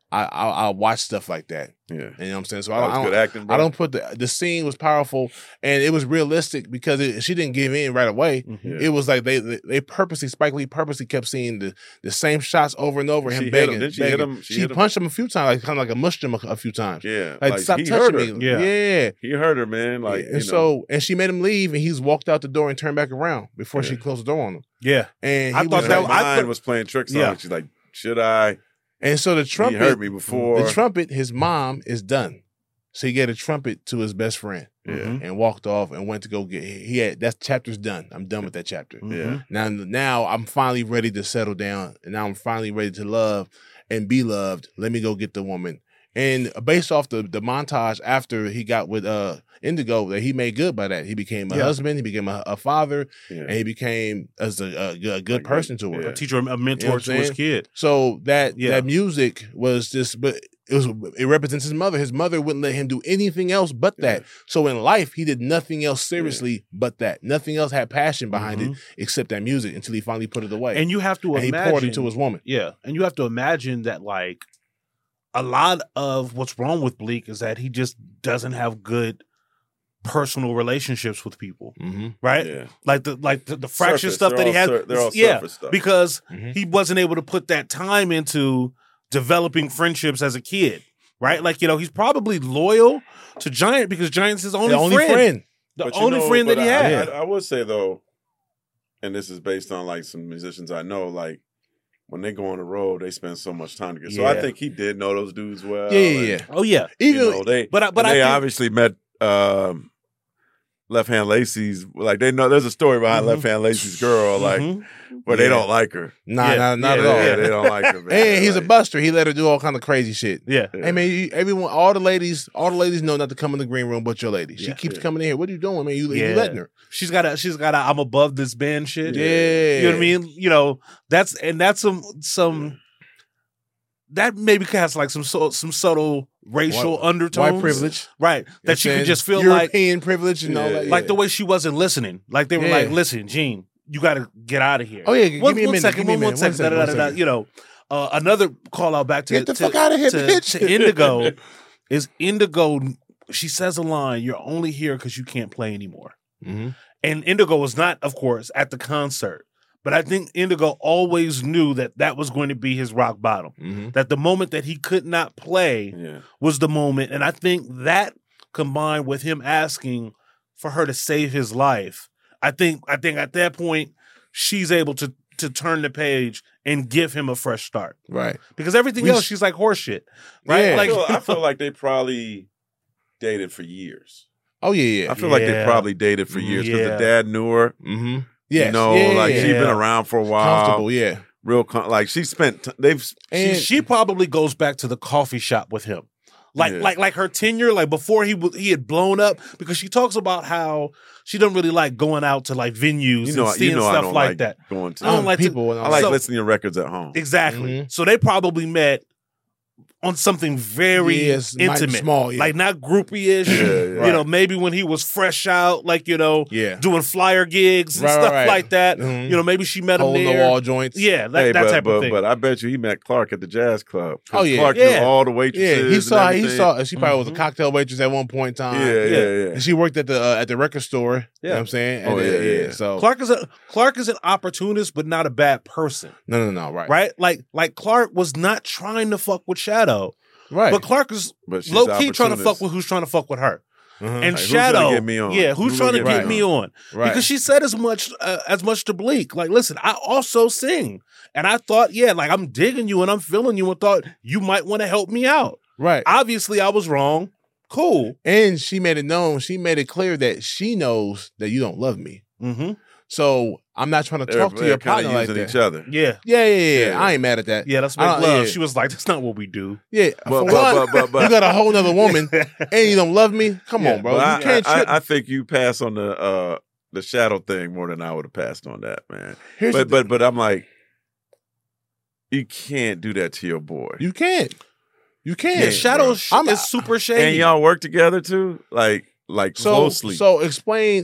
I watch stuff like that. Yeah. You know what I'm saying? So good acting, bro. I don't put the scene was powerful and it was realistic because she didn't give in right away. It was like they purposely, Spike Lee purposely kept seeing the same shots over and over. Him begging. Didn't she hit him? She punched him a few times, like kind of like mushed him a few times. Yeah. Like stop touching me. Yeah. He hurt her, man. Like, and she made him leave and he's walked out the door and turned back around before she closed the door on him. Yeah. And I thought that mind was playing tricks on her. She's like, should I? And so the trumpet, he hurt me before. The trumpet, his mom is done. So he gave a trumpet to his best friend and walked off and went to go get, that chapter's done. I'm done with that chapter. Yeah. Now I'm finally ready to settle down. And now I'm finally ready to love and be loved. Let me go get the woman. And based off the montage after he got with Indigo, that he made good by that. He became a husband, he became a father, and he became as a good person to her. A teacher, a mentor to his kid. So that music was just, but it represents his mother. His mother wouldn't let him do anything else but that. So in life, he did nothing else seriously but that. Nothing else had passion behind it except that music until he finally put it away. And you have to imagine. He poured it to his woman. Yeah. And you have to imagine that, like, a lot of what's wrong with Bleek is that he just doesn't have good personal relationships with people, right? Yeah. Like the fractured stuff that he had. They're all surface stuff. Because he wasn't able to put that time into developing friendships as a kid, right? Like, he's probably loyal to Giant because Giant's his only friend. The only friend that he had. I would say, though, and this is based on, like, some musicians I know, like, when they go on the road, they spend so much time together. So I think he did know those dudes well. Yeah. Oh yeah. Even they obviously met Left Hand Lacey's. Like, they know there's a story behind Left Hand Lacey's girl. Like, but they don't like her. Not at all. Yeah, they don't like her. Man. And he's a buster. He let her do all kind of crazy shit. Yeah. Hey man, everyone, all the ladies know not to come in the green room, but your lady. She keeps coming in here. What are you doing, man? You letting her? She's got a I'm above this band shit. Yeah. You know what I mean? That's some that maybe has like some subtle racial undertones. White privilege. Right. That she could just feel European privilege and all that. Like the way she wasn't listening. Like they were like, listen, Gene, you got to get out of here. Oh yeah, give me a minute. One second. Another call out back to get the fuck out of here, bitch. To Indigo is Indigo. She says a line, "You're only here because you can't play anymore." And Indigo was not, of course, at the concert. But I think Indigo always knew that was going to be his rock bottom. That the moment that he could not play was the moment. And I think that combined with him asking for her to save his life, I think at that point, she's able to turn the page and give him a fresh start. Right. Because everything else, she's like horseshit. Right? Yeah. Like, I feel like they probably dated for years. Oh, yeah. I feel like they probably dated for years because the dad knew her. Yes. She's been around for a while. Comfortable, Real, like she spent, she probably goes back to the coffee shop with him. Like her tenure, like before he had blown up, because she talks about how she doesn't really like going out to like venues and seeing stuff like that. Going to I don't like people. I like listening to records at home. Exactly. So they probably met on something very intimate, small, like not groupie-ish. Maybe when he was fresh out, like doing flyer gigs and stuff like that. Maybe she met him there. Hole in the wall joints. Yeah, that type of thing. But I bet you he met Clark at the jazz club. Oh yeah, Clark knew all the waitresses. Yeah, he saw. She probably was a cocktail waitress at one point in time. Yeah. And she worked at the record store. You know what I'm saying? So Clark is an opportunist, but not a bad person. No, right. Like Clark was not trying to fuck with Shadow. Right. But Clark is low-key trying to fuck with who's trying to fuck with her. And like, Shadow, who's gonna get me on? who's trying to get me on? Right. Because she said as much to Bleak. Like, listen, I also sing, and I thought, like I'm digging you and I'm feeling you, and thought you might want to help me out. Right. Obviously, I was wrong. Cool. And she made it known. She made it clear that she knows that you don't love me. Mm-hmm. So I'm not trying to talk to your partner like that. Each other. Yeah. I ain't mad at that. Yeah, that's make love. She was like, that's not what we do. Yeah. But you got a whole nother woman and you don't love me? Come on, bro. You can't I think you pass on the Shadow thing more than I would have passed on that, man. But I'm like, you can't do that to your boy. You can't. Yeah, Shadow is super shady. And y'all work together too? Like closely. So explain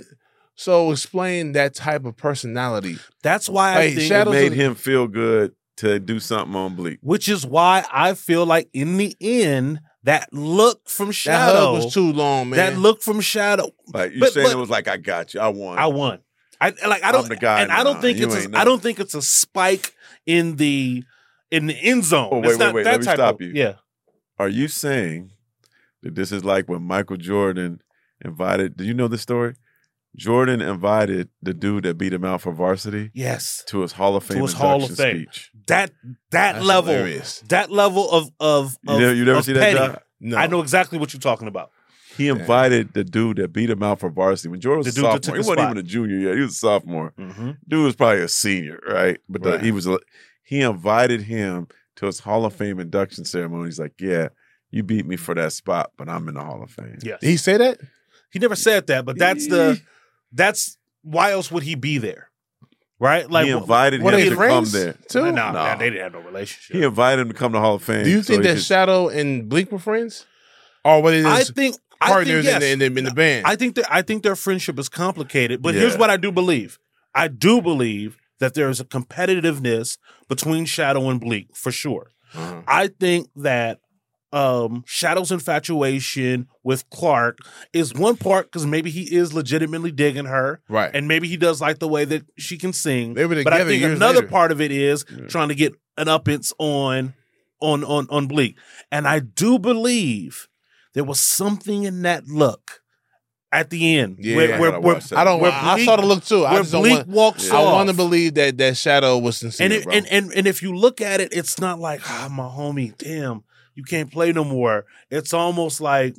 that type of personality. That's why I think it made him feel good to do something on Bleak. Which is why I feel like in the end, that look from Shadow. That hug was too long, man. That look from Shadow. Like you saying it was like, I got you. I won. I'm the guy. And I don't think it's a spike in the end zone. Oh, wait. Let me stop you. Yeah. Are you saying that this is like when Michael Jordan invited, do you know this story? Jordan invited the dude that beat him out for varsity, to his Hall of Fame induction speech. That's level, hilarious. That level of you never see that guy? No. I know exactly what you're talking about. He invited the dude that beat him out for varsity when Jordan was a sophomore. He wasn't even a junior yet; he was a sophomore. Mm-hmm. Dude was probably a senior, right? But he invited him to his Hall of Fame induction ceremony. He's like, "Yeah, you beat me for that spot, but I'm in the Hall of Fame." Yes. Did he say that? He never said that, but that's why else would he be there? Right? Like he invited him to come there. Too? No, they didn't have no relationship. He invited him to come to Hall of Fame. Do you think that Shadow and Bleak were friends? Or were they just partners in the band? I think their friendship is complicated, but here's what I do believe. I do believe that there is a competitiveness between Shadow and Bleak, for sure. Uh-huh. I think that Shadow's infatuation with Clark is one part because maybe he is legitimately digging her, right? And maybe he does like the way that she can sing. They were together, but I think another later. part of it is trying to get an uppance on Bleak, and I do believe there was something in that look at the end. Yeah, I saw the look too. I just Bleak walks off. I want to believe that Shadow was sincere, and if you look at it, it's not like my homie, damn. You can't play no more. It's almost like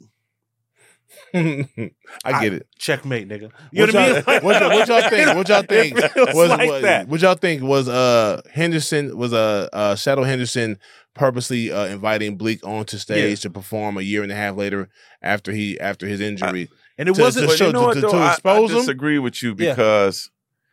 I get it. Checkmate, nigga. You know what I mean? What y'all think? What y'all think that. What y'all think was Shadow Henderson purposely inviting Bleak onto stage to perform a year and a half later after his injury? And it wasn't to expose him? I disagree with you because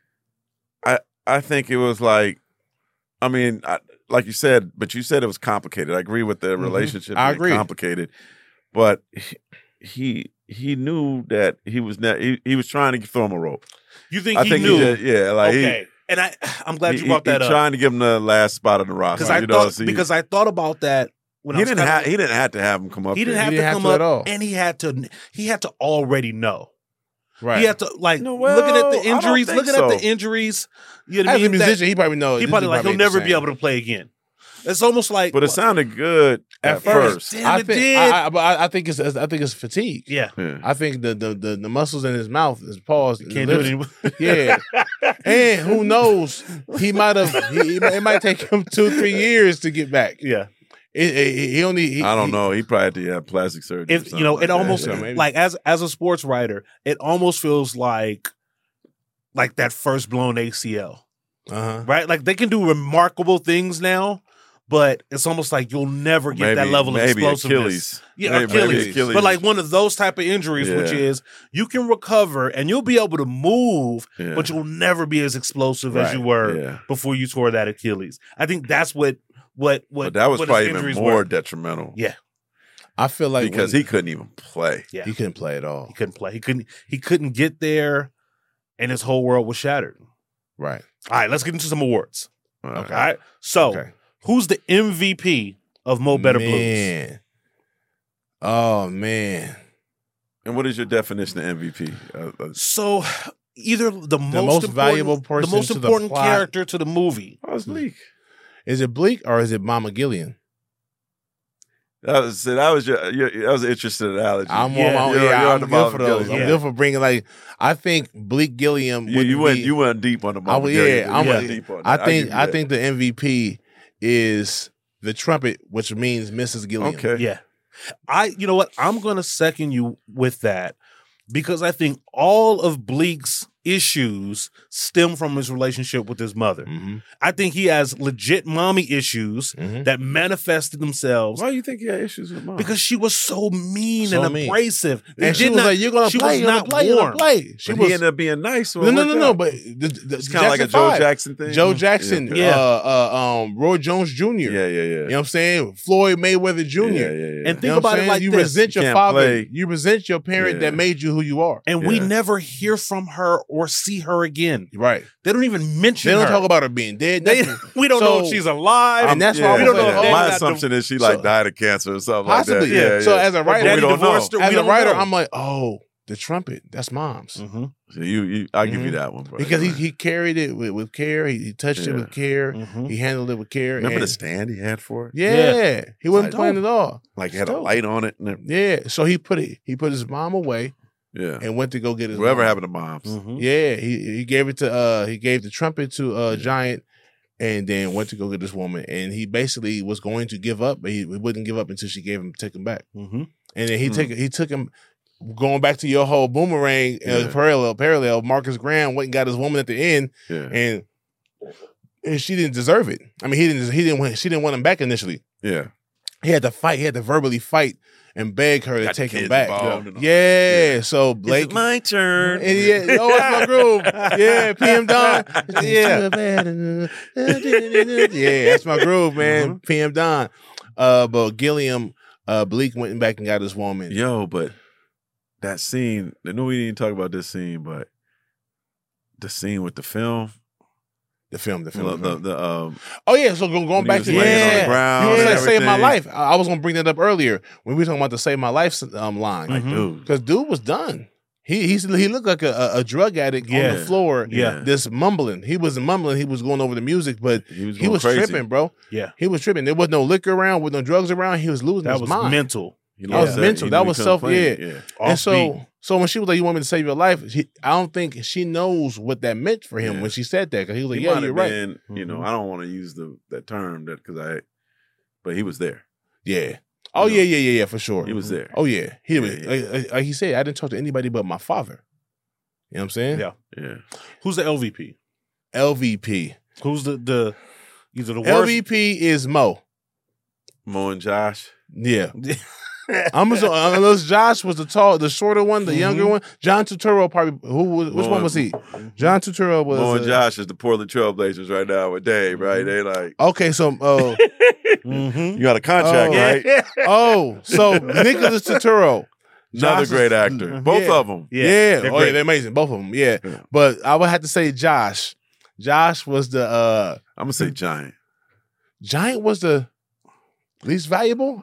I think it was like, I mean, like you said, but you said it was complicated. I agree with the relationship being complicated, but he knew that he was trying to throw him a rope. You think he knew? Okay. And I'm glad you brought that up. Trying to give him the last spot on the roster. Because I thought about that when he didn't have to have him come up. He didn't have to come up at all, and he had to already know. Right. He had to looking at the injuries. At the injuries. You know what I mean? As a musician, he probably knows. He probably he'll never be able to play again. It's almost like, but it sounded good at first. Damn, it did. I think it's fatigue. Yeah. I think the muscles in his mouth, his paws, can't do it anymore. Yeah, and who knows? It might take him 2-3 years to get back. Yeah. I don't know. He probably had to have plastic surgery. It almost like as a sports writer, it almost feels like that first blown ACL, right? Like they can do remarkable things now, but it's almost like you'll never get that level of explosiveness. Achilles. But like one of those type of injuries, which is you can recover and you'll be able to move, but you'll never be as explosive as you were before you tore that Achilles. I think that's what but that was probably even more detrimental. Yeah. I feel like because he couldn't even play. Yeah. He couldn't play at all. He couldn't play. He couldn't get there, and his whole world was shattered. Right. All right, let's get into some awards. Okay. All right. So who's the MVP of Mo Better Blues? Oh man. And what is your definition of MVP? So either the most valuable person, the most important character to the movie. Oh, it's Bleak. Is it Bleak or is it Mama Gillian? That was an interesting analogy. I'm good for those. I'm good for bringing I think Bleak Gilliam. You went deep on the Mama Gilliam. I think the MVP is the trumpet, which means Mrs. Gilliam. Okay. Yeah. You know what? I'm going to second you with that because I think all of Bleak's issues stem from his relationship with his mother. Mm-hmm. I think he has legit mommy issues that manifested themselves. Why do you think he had issues with mom? Because she was so mean and abrasive. And she was like, "You're gonna play, you're gonna play, you're gonna play." He ended up being nice. No. But it's kind of like a Joe Jackson thing. Joe Jackson, Roy Jones Jr. Yeah. You know what I'm saying? Floyd Mayweather Jr. Yeah. And think about it like you this. resent your father. You resent your parent that made you who you are. And we never hear from her or see her again. Right. They don't even mention her. They don't talk about her being dead. We don't know if she's alive. And that's why we don't know. My assumption is she died of cancer or something possibly, like that. Yeah. So as a writer, we don't know. I'm like, oh, the trumpet, that's mom's. Mm-hmm. So I'll give you that one, bro. Because he carried it with care. He touched it with care. Mm-hmm. He handled it with care. Remember the stand he had for it? Yeah. He wasn't playing at all. Like he had a light on it. Yeah. So he put his mom away. Yeah. And went to go get his whatever mom. happened to moms. Mm-hmm. Yeah. He gave it to he gave the trumpet to Giant and then went to go get this woman. And he basically was going to give up, but he wouldn't give up until she took him back. Mm-hmm. And then he took him. Going back to your whole boomerang parallel, Marcus Graham went and got his woman at the end, and she didn't deserve it. I mean, she didn't want him back initially. Yeah, he had to fight. He had to verbally fight and beg her to take him back. Yeah. So Blake, it's my turn. And that's my groove. Yeah, PM Don. Yeah, that's my groove, man. PM Don. But Gilliam, Bleak went back and got his woman. Yo, but that scene, I know we didn't talk about this scene, but the scene with the film. The film. Oh yeah, so going back to you said Save My Life. I was gonna bring that up earlier when we were talking about the Save My Life line. Like, dude, because dude was done. He looked like a drug addict on the floor. Yeah, this mumbling. He was mumbling. He was going over the music, but he was crazy. tripping, bro. Yeah, he was tripping. There was no liquor around, with no drugs around. He was losing his mind. That was mental. That was mental. That was self. Yeah. And so when she was like, "You want me to save your life?" I don't think she knows what that meant for him when she said that. Because he was like, "Yeah, you're right." You know, I don't want to use that term but he was there. Yeah. Oh yeah, for sure. He was there. Oh yeah, he was. Like he said, I didn't talk to anybody but my father. You know what I'm saying? Yeah. Who's the LVP? LVP. Who's the either the worst? LVP is Mo. Mo and Josh. Yeah. Unless Josh was the shorter one, the younger one. John Turturro probably. Which one was he? John Turturro was. Mo and Josh is the Portland Trailblazers right now with Dave, right? They like. Okay, so you got a contract, right? Oh, so Nicholas Turturro. Another great actor. Both of them. Yeah. They're amazing. Both of them. Yeah. But I would have to say Josh. Josh was the. I'm gonna say Giant. Giant was the least valuable.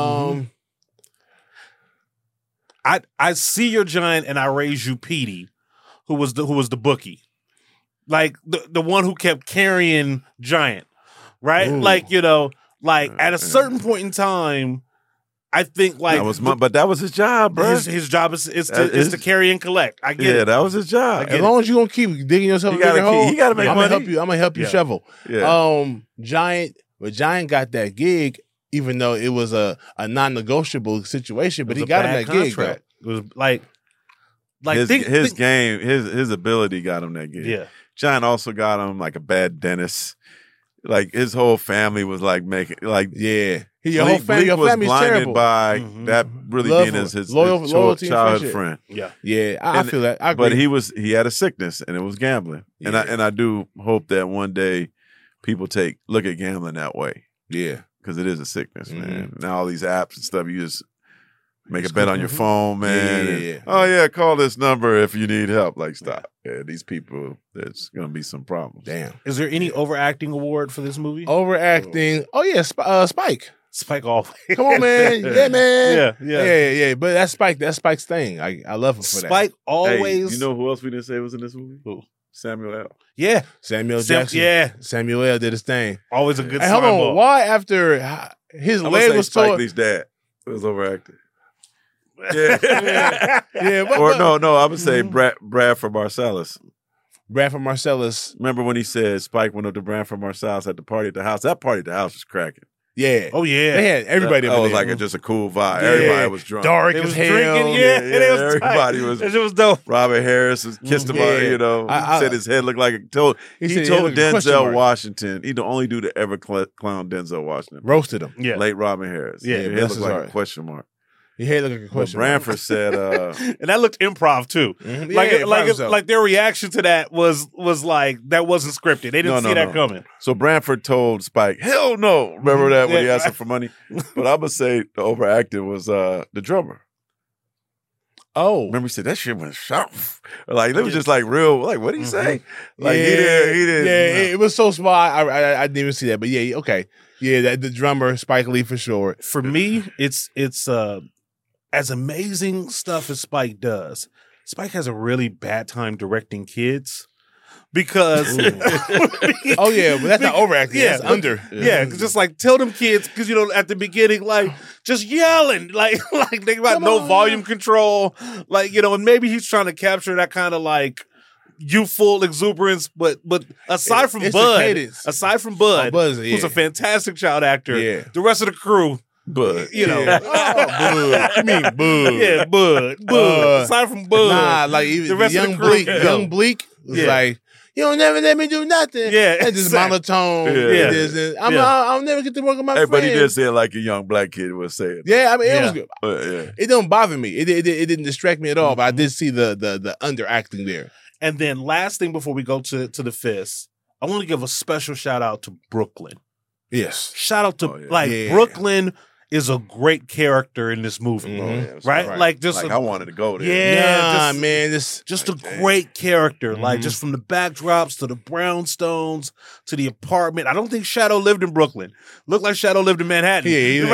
I see your Giant and I raise you Petey, who was the bookie, like the one who kept carrying Giant, right? Ooh. Like at a certain point in time, I think like but that was his job, bro. His job is to carry and collect. I get it. Yeah, that was his job. As long as you gonna keep digging yourself in the hole, he gotta make money. I'm gonna help you shovel. Yeah. Giant got that gig. Even though it was a non-negotiable situation, but he got him that contract. gig. It was like his game, his ability got him that gig. Yeah. Giant also got him like a bad dentist. Like his whole family was like making Your whole family was blinded terrible. by that really being his loyalty childhood friend. Yeah. I feel that. I agree. But he had a sickness and it was gambling. Yeah. And I do hope that one day people look at gambling that way. Yeah. Because it is a sickness, man. Now all these apps and stuff, you just make a bet on your phone, man. Yeah. Oh yeah, call this number if you need help. Like, stop. Yeah, these people, there's gonna be some problems. Damn. Is there any overacting award for this movie? Overacting. Oh yeah, Spike. Spike always. Come on, man. Yeah, man. Yeah. But that's Spike's thing. I love him for that. Spike always. Hey, you know who else we didn't say was in this movie? Who? Samuel L. Yeah. Samuel Jackson. Yeah. Samuel L. did his thing. Always a good Hold on. Why after his leg was Spike torn? Lee's dad. It was overacted. Yeah. Yeah. Or no, I would say Bradford Marsalis. Bradford Marsalis. Remember when he said Spike went up to Bradford Marsalis at the party at the house? That party at the house was cracking. Yeah. Oh, yeah. They had everybody. That was like just a cool vibe. Yeah. Everybody was drunk. Dark as hell. Drinking. Yeah. Everybody was. It was dope. Robert Harris was kissed him out, you know. He said his head looked like he told Denzel Washington. He's the only dude to ever clown Denzel Washington. Roasted him. Yeah. Late Robert Harris. Yeah. His head looked like a question mark. Your head looked like a question mark. Branford said and that looked improv too. Mm-hmm. Like their reaction to that was like that wasn't scripted. They didn't see that coming. So Branford told Spike, "Hell no." Remember that when he asked him for money? But I would say the overacting was the drummer. Oh, remember he said that shit went sharp. Like it was just like real. Like what did he say? Like he didn't. Yeah, it was so small. I didn't even see that. But yeah, okay. Yeah, the drummer Spike Lee for sure. For me, it's as amazing stuff as Spike does. Spike has a really bad time directing kids. Because oh yeah, but that's not overacting. Yeah, that's under. Yeah, just like tell them kids because at the beginning, like just yelling, like they got no volume control, and maybe he's trying to capture that kind of like youthful exuberance, but aside from Bud, who's a fantastic child actor, the rest of the crew. Bud. Bud. You mean Bud? Yeah, Bud. Aside from Bud. Nah, like even the rest of the crew. Young Bleak was like, you don't never let me do nothing. Yeah. That's just monotone. Yeah. I'll never get to work with my friends. But he did say it like a young black kid was saying. Yeah, I mean, it was good. It don't bother me. It didn't distract me at all, but I did see the underacting there. And then last thing before we go to the fist, I want to give a special shout out to Brooklyn. Yes. Shout out to Brooklyn is a great character in this movie, right? Like just I wanted to go there. Yeah, man, just a great character. Like just from the backdrops to the brownstones to the apartment. I don't think Shadow lived in Brooklyn. Looked like Shadow lived in Manhattan.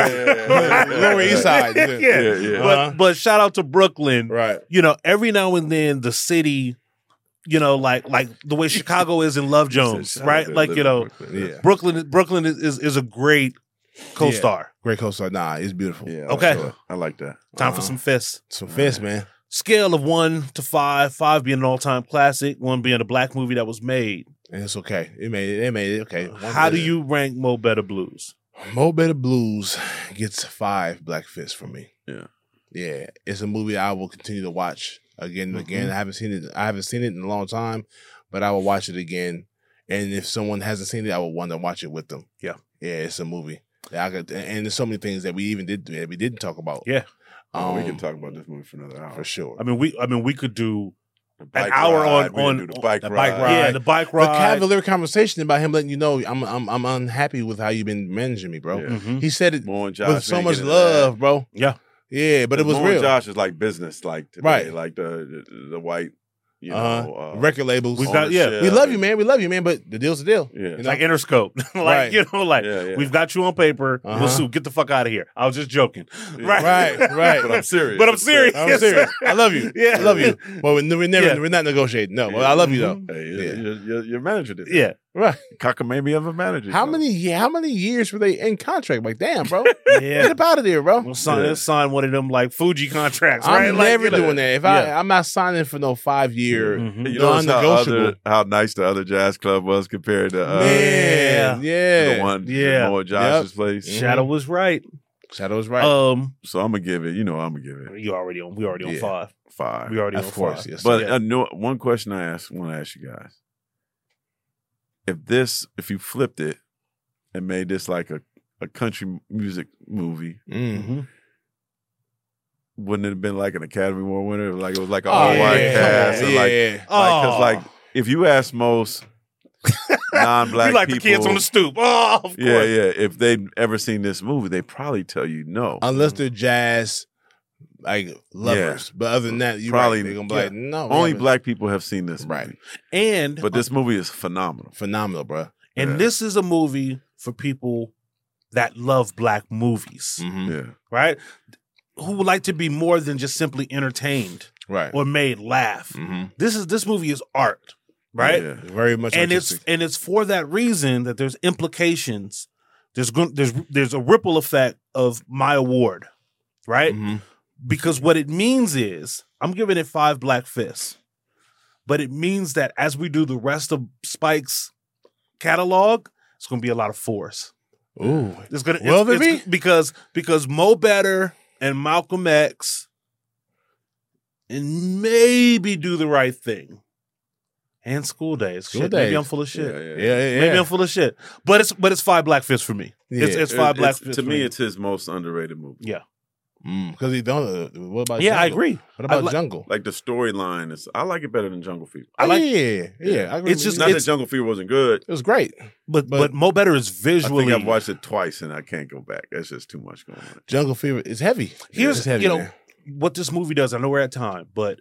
Lower East Side. But shout out to Brooklyn. Right. Every now and then the city. Like the way Chicago is in Love Jones, right? Like Brooklyn is a great co-star. Great co-star. Nah, it's beautiful. Yeah, okay, sure. I like that. Time for some fists. Some fists, man. Scale of 1 to 5. 5 being an all-time classic. 1 being a black movie that was made. And it's okay. They made it. Okay. How do you rank Mo Better Blues? Mo Better Blues gets 5 black fists from me. Yeah. Yeah. It's a movie I will continue to watch again and again. I haven't seen it in a long time, but I will watch it again. And if someone hasn't seen it, I will want to watch it with them. Yeah. Yeah, it's a movie. And there's so many things that we didn't talk about. Yeah. We can talk about this movie for another hour. For sure. I mean, we could do an hour on the bike ride. Yeah, the bike ride. The cavalier conversation about him letting you know I'm unhappy with how you've been managing me, bro. Yeah. He said it with so much love, bro. Yeah. Yeah, but it was real. Josh is like business, like today, right? Like the white, record labels. We've got we love you, man. But the deal's the deal. Yeah, like Interscope, we've got you on paper. We'll sue. Get the fuck out of here. I was just joking. Yeah. Right. But I'm serious. I'm serious. I love you. Yeah, I love you. Well, we're not negotiating. No, well, I love you though. Hey, your manager did. Yeah. Right. Cockamamie of a manager. How many years were they in contract? Like, damn, bro. Get up out of there, bro. Well, sign one of them like Fuji contracts, right? I'm never doing that. If I'm not signing for no 5-year, you know non-negotiable. How nice the other jazz club was compared to the one Mo Josh's place. Shadow was right. Shadow was right. So I'm gonna give it. I'm gonna give it. We already on 5. 5. We already on 5. Yes, but one question I want to ask you guys. If you flipped it and made this like a country music movie, wouldn't it have been like an Academy Award winner? Like it was like an all-white cast. Because if you ask most non-black you like people, the kids on the stoop. Oh, of course. Yeah. If they've ever seen this movie, they probably tell you no, unless they're jazz lovers. Yeah. But other than that, they're gonna be like, no. Only black people have seen this movie. Right. But this movie is phenomenal. Phenomenal, bro. And this is a movie for people that love black movies. Yeah. Right? Who would like to be more than just simply entertained. Right. Or made laugh. This movie is art. Right? Yeah. Very much artistic. It's for that reason that there's implications. There's a ripple effect of my award. right? Because what it means is, I'm giving it 5 black fists. But it means that as we do the rest of Spike's catalog, it's going to be a lot of 4s. Ooh. Because Mo Better and Malcolm X and maybe Do the Right Thing. And School Days. Maybe I'm full of shit. Yeah. Maybe I'm full of shit. But it's 5 black fists for me. Yeah. It's 5 black fists. To me, it's his most underrated movie. Yeah. Because he don't. What about? Yeah, Jungle? I agree. What about Jungle? Like the storyline is, I like it better than Jungle Fever. Yeah. I agree. It's just not that Jungle Fever wasn't good. It was great, but Mo Better is visually. I think I've watched it twice and I can't go back. There's just too much going on. Jungle Fever is heavy. Here's heavy, what this movie does. I know we're at time, but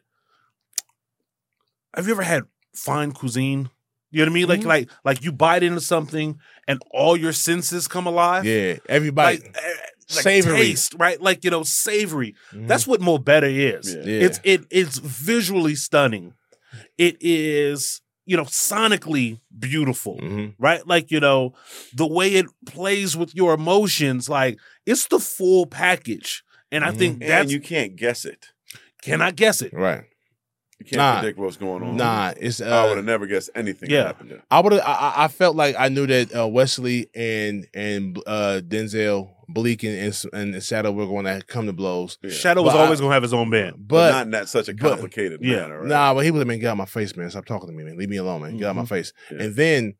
have you ever had fine cuisine? You know what I mean? Like you bite into something and all your senses come alive. Yeah, everybody. Like savory, taste, right? Like, savory. That's what Mo Better is. Yeah. It's visually stunning. It is, sonically beautiful, right? Like, the way it plays with your emotions, like it's the full package. And I think and you can't guess it. Cannot guess it. Right. You can't predict what's going on. It's. I would have never guessed anything that happened there. I felt like I knew that Wesley and Denzel, Bleak and Shadow were going to come to blows. Yeah. Shadow was always going to have his own band, but not in such a complicated manner. Right? Nah, but he was get out of my face, man. Stop talking to me, man. Leave me alone, man. Get out of my face. Yeah. And then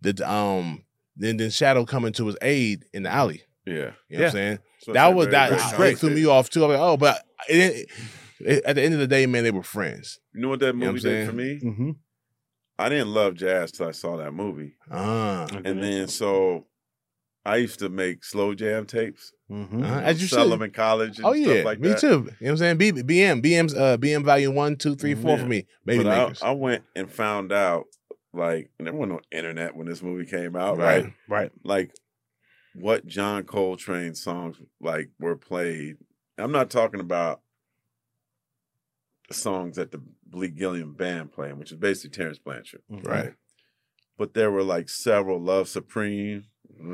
then Shadow coming to his aid in the alley. Yeah, you know what I'm saying. So that threw me off too. I was like, but at the end of the day, man, they were friends. You know what that movie did for me? Mm-hmm. I didn't love jazz till I saw that movie. And then so I used to make slow jam tapes. As you sell them in college and stuff like that. Me too. You know what I'm saying? BM's volume 1, 2, 3, 4 for me. Baby makers. I went and found out, and there wasn't no internet when this movie came out, right? Right. Like what John Coltrane songs were played. I'm not talking about the songs that the Bleak Gilliam band playing, which is basically Terrence Blanchard. Right. But there were several Love Supreme.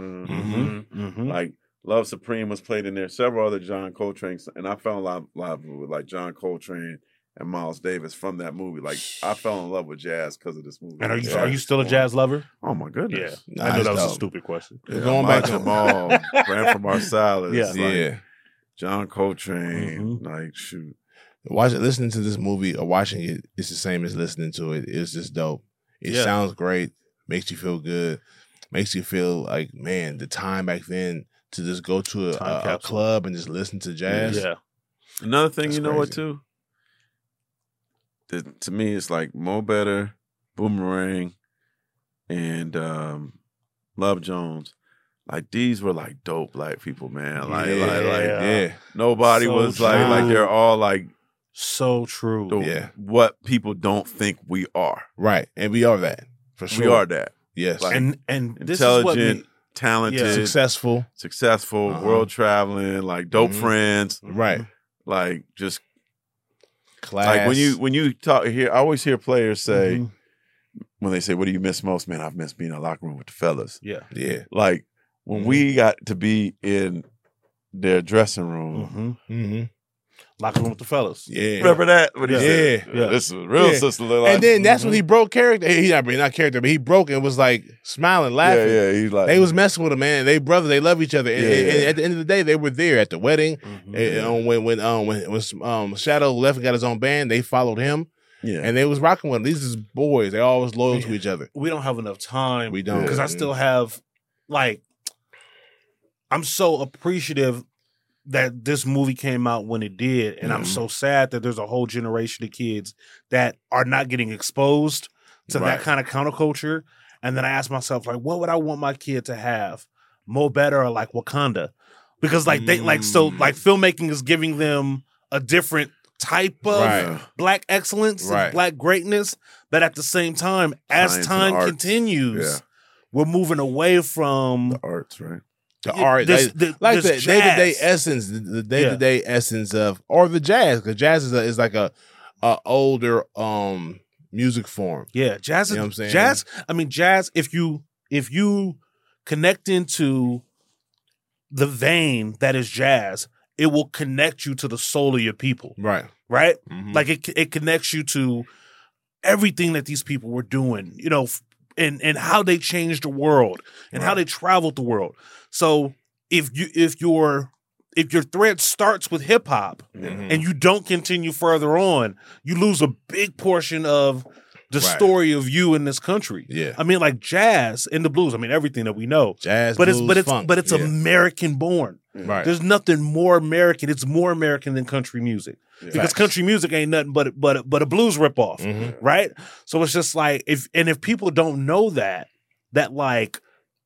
Like Love Supreme was played in there, several other John Coltrane, and I fell in love with John Coltrane and Miles Davis from that movie. I fell in love with jazz because of this movie. And are you still a jazz lover? Oh my goodness! Yeah, I know that was a stupid question. Yeah, going back to Jamal, Branford Marsalis, yeah, John Coltrane, shoot. Listening to this movie or watching it, it's the same as listening to it. It's just dope. It sounds great, makes you feel good, makes you feel like, man, the time back then to just go to a club and just listen to jazz. Yeah. Another thing, you know what, too? To me, it's like Mo Better, Boomerang, and Love Jones. These were dope black people, man. Nobody so was true. They're all so true. What people don't think we are. Right. And we are that. For sure. We are that. Yes. And this intelligent, talented, successful, world traveling, dope friends. Right. Just class. When you talk here, I always hear players say when they say, "What do you miss most?" Man, I've missed being in a locker room with the fellas. Yeah. Yeah. When we got to be in their dressing room. Locker room with the fellas. Yeah. Remember that? What he said? Yeah. This is real sister. And then that's when he broke character. He not character, but he broke and was smiling, laughing. Yeah, he's they was messing with him, man. They brothers, they love each other. And at the end of the day, they were there at the wedding. And when Shadow left and got his own band, they followed him. Yeah. And they was rocking with him. These is boys. They always loyal to each other. We don't have enough time. We don't. Because I still have I'm so appreciative that this movie came out when it did, and I'm so sad that there's a whole generation of kids that are not getting exposed to that kind of counterculture. And then I ask myself, what would I want my kid to have? Mo Better or Wakanda? Because filmmaking is giving them a different type of black excellence, and black greatness, but at the same time, as time continues, we're moving away from the arts, right? The art, the day-to-day essence, the day-to-day essence of, or the jazz, because jazz is like a older music form. Yeah, jazz. You know what I'm saying? Jazz. I mean, jazz. If you connect into the vein that is jazz, it will connect you to the soul of your people. Right. Right? Mm-hmm. Like it connects you to everything that these people were doing, you know, and how they changed the world and how they traveled the world. So if your thread starts with hip hop and you don't continue further on, you lose a big portion of the story of you in this country. Yeah. I mean, like jazz and the blues. I mean, everything that we know. Jazz, but blues, it's funk. But it's American born. Right. There's nothing more American. It's more American than country music. Yeah. Because country music ain't nothing but a blues ripoff. Right? So it's just like if people don't know that like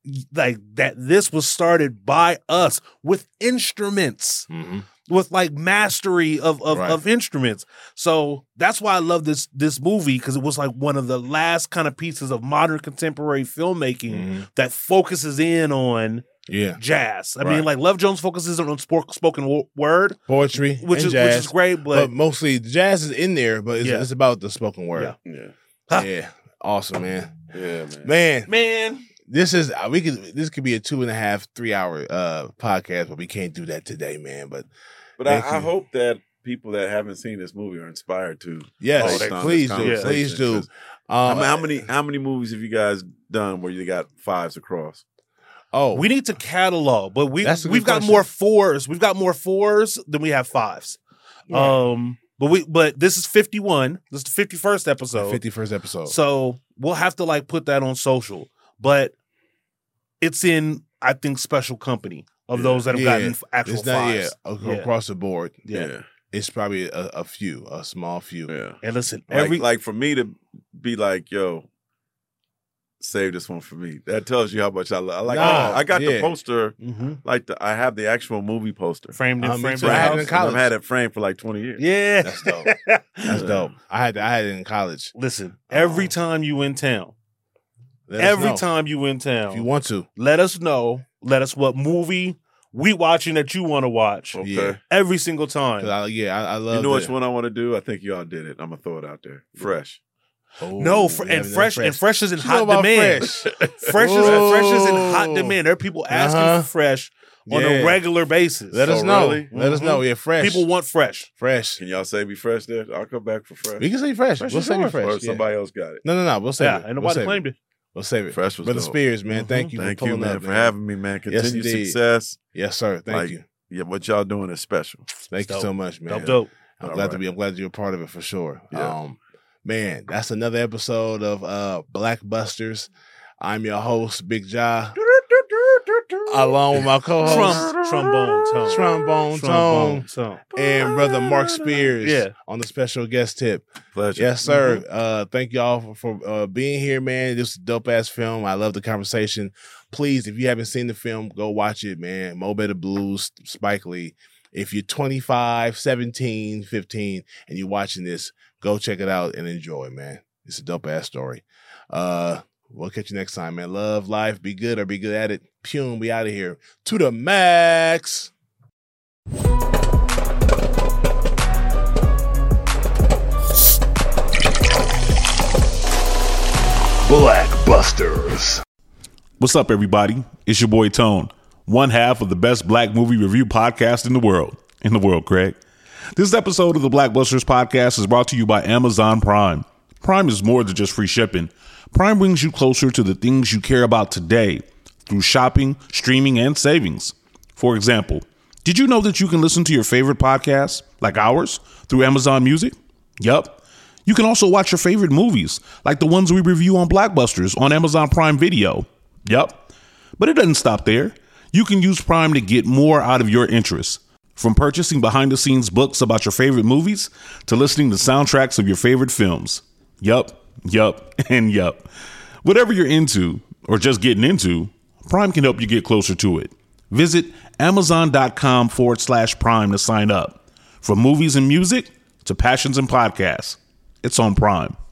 that this was started by us with instruments. With like mastery of instruments. So that's why I love this movie, because it was like one of the last kind of pieces of modern contemporary filmmaking that focuses in on jazz. I mean, like Love Jones focuses on spoken word. Poetry, which is great, but mostly jazz is in there, but it's about the spoken word. Yeah. Awesome, man. Yeah, man. This could be a 2.5, 3 hour podcast, but we can't do that today, man. But I hope that people that haven't seen this movie are inspired to. Yes, please do. Please do. How many movies have you guys done where you got 5s across? Oh, we need to catalog, but we've got more 4s. We've got more 4s than we have 5s. Right. But this is 51. This is the 51st episode. 51st episode. So we'll have to like put that on social. But it's in, I think, special company of those that have gotten actual 5s. Across the board. Yeah. It's probably a small few. Yeah. And listen, like for me to be like, yo, save this one for me. That tells you how much I love. I got the poster. I have the actual movie poster framed in I had it in college. I've had it framed for like 20 years. Yeah, that's dope. That's dope. I had it in college. Listen, every time you in town. Time you in town, if you want to, let us know. Let us what movie we watching that you want to watch. Okay, every single time. I love. You know which one I want to do? I think y'all did it. I'm gonna throw it out there. Fresh. Oh, no, fresh is in hot demand. Fresh is in hot demand. There are people asking for Fresh on a regular basis. Let us know. Really? Let us know. Yeah, Fresh. People want Fresh. Can y'all say me Fresh there? I'll come back for Fresh. We can say Fresh. We'll say Fresh. Or somebody else got it. No. We'll say it. And nobody claimed it. We'll save it. Fresh was Brother dope. Spears, man. Thank you for pulling man, up, for having me, man. Continued success. Yes, sir. Thank you. Yeah, what y'all doing is special. Thank you so much, man. Dope. I'm glad you're a part of it for sure. Yeah. Man, that's another episode of Blackbusters. I'm your host, Big Ja. Along with my co-host, Trombone Tone, and Brother Mark Spears on the special guest tip. Pleasure. Yes, sir. Thank y'all for being here, man. This is a dope-ass film. I love the conversation. Please, if you haven't seen the film, go watch it, man. Mo Better Blues, Spike Lee. If you're 25, 17, 15, and you're watching this, go check it out and enjoy, man. It's a dope-ass story. We'll catch you next time, man. Love life, be good or be good at it. Pune, we out of here. To the max. Blackbusters. What's up, everybody? It's your boy Tone, one half of the best black movie review podcast in the world. Craig. This episode of the Blackbusters podcast is brought to you by Amazon Prime. Prime is more than just free shipping. Prime brings you closer to the things you care about today through shopping, streaming, and savings. For example, did you know that you can listen to your favorite podcasts, like ours, through Amazon Music? Yup. You can also watch your favorite movies, like the ones we review on Blackbusters on Amazon Prime Video. Yup. But it doesn't stop there. You can use Prime to get more out of your interests. From purchasing behind-the-scenes books about your favorite movies to listening to soundtracks of your favorite films. Yup, and yup. Whatever you're into, or just getting into, Prime can help you get closer to it. Visit Amazon.com/Prime to sign up. From movies and music to passions and podcasts, it's on Prime.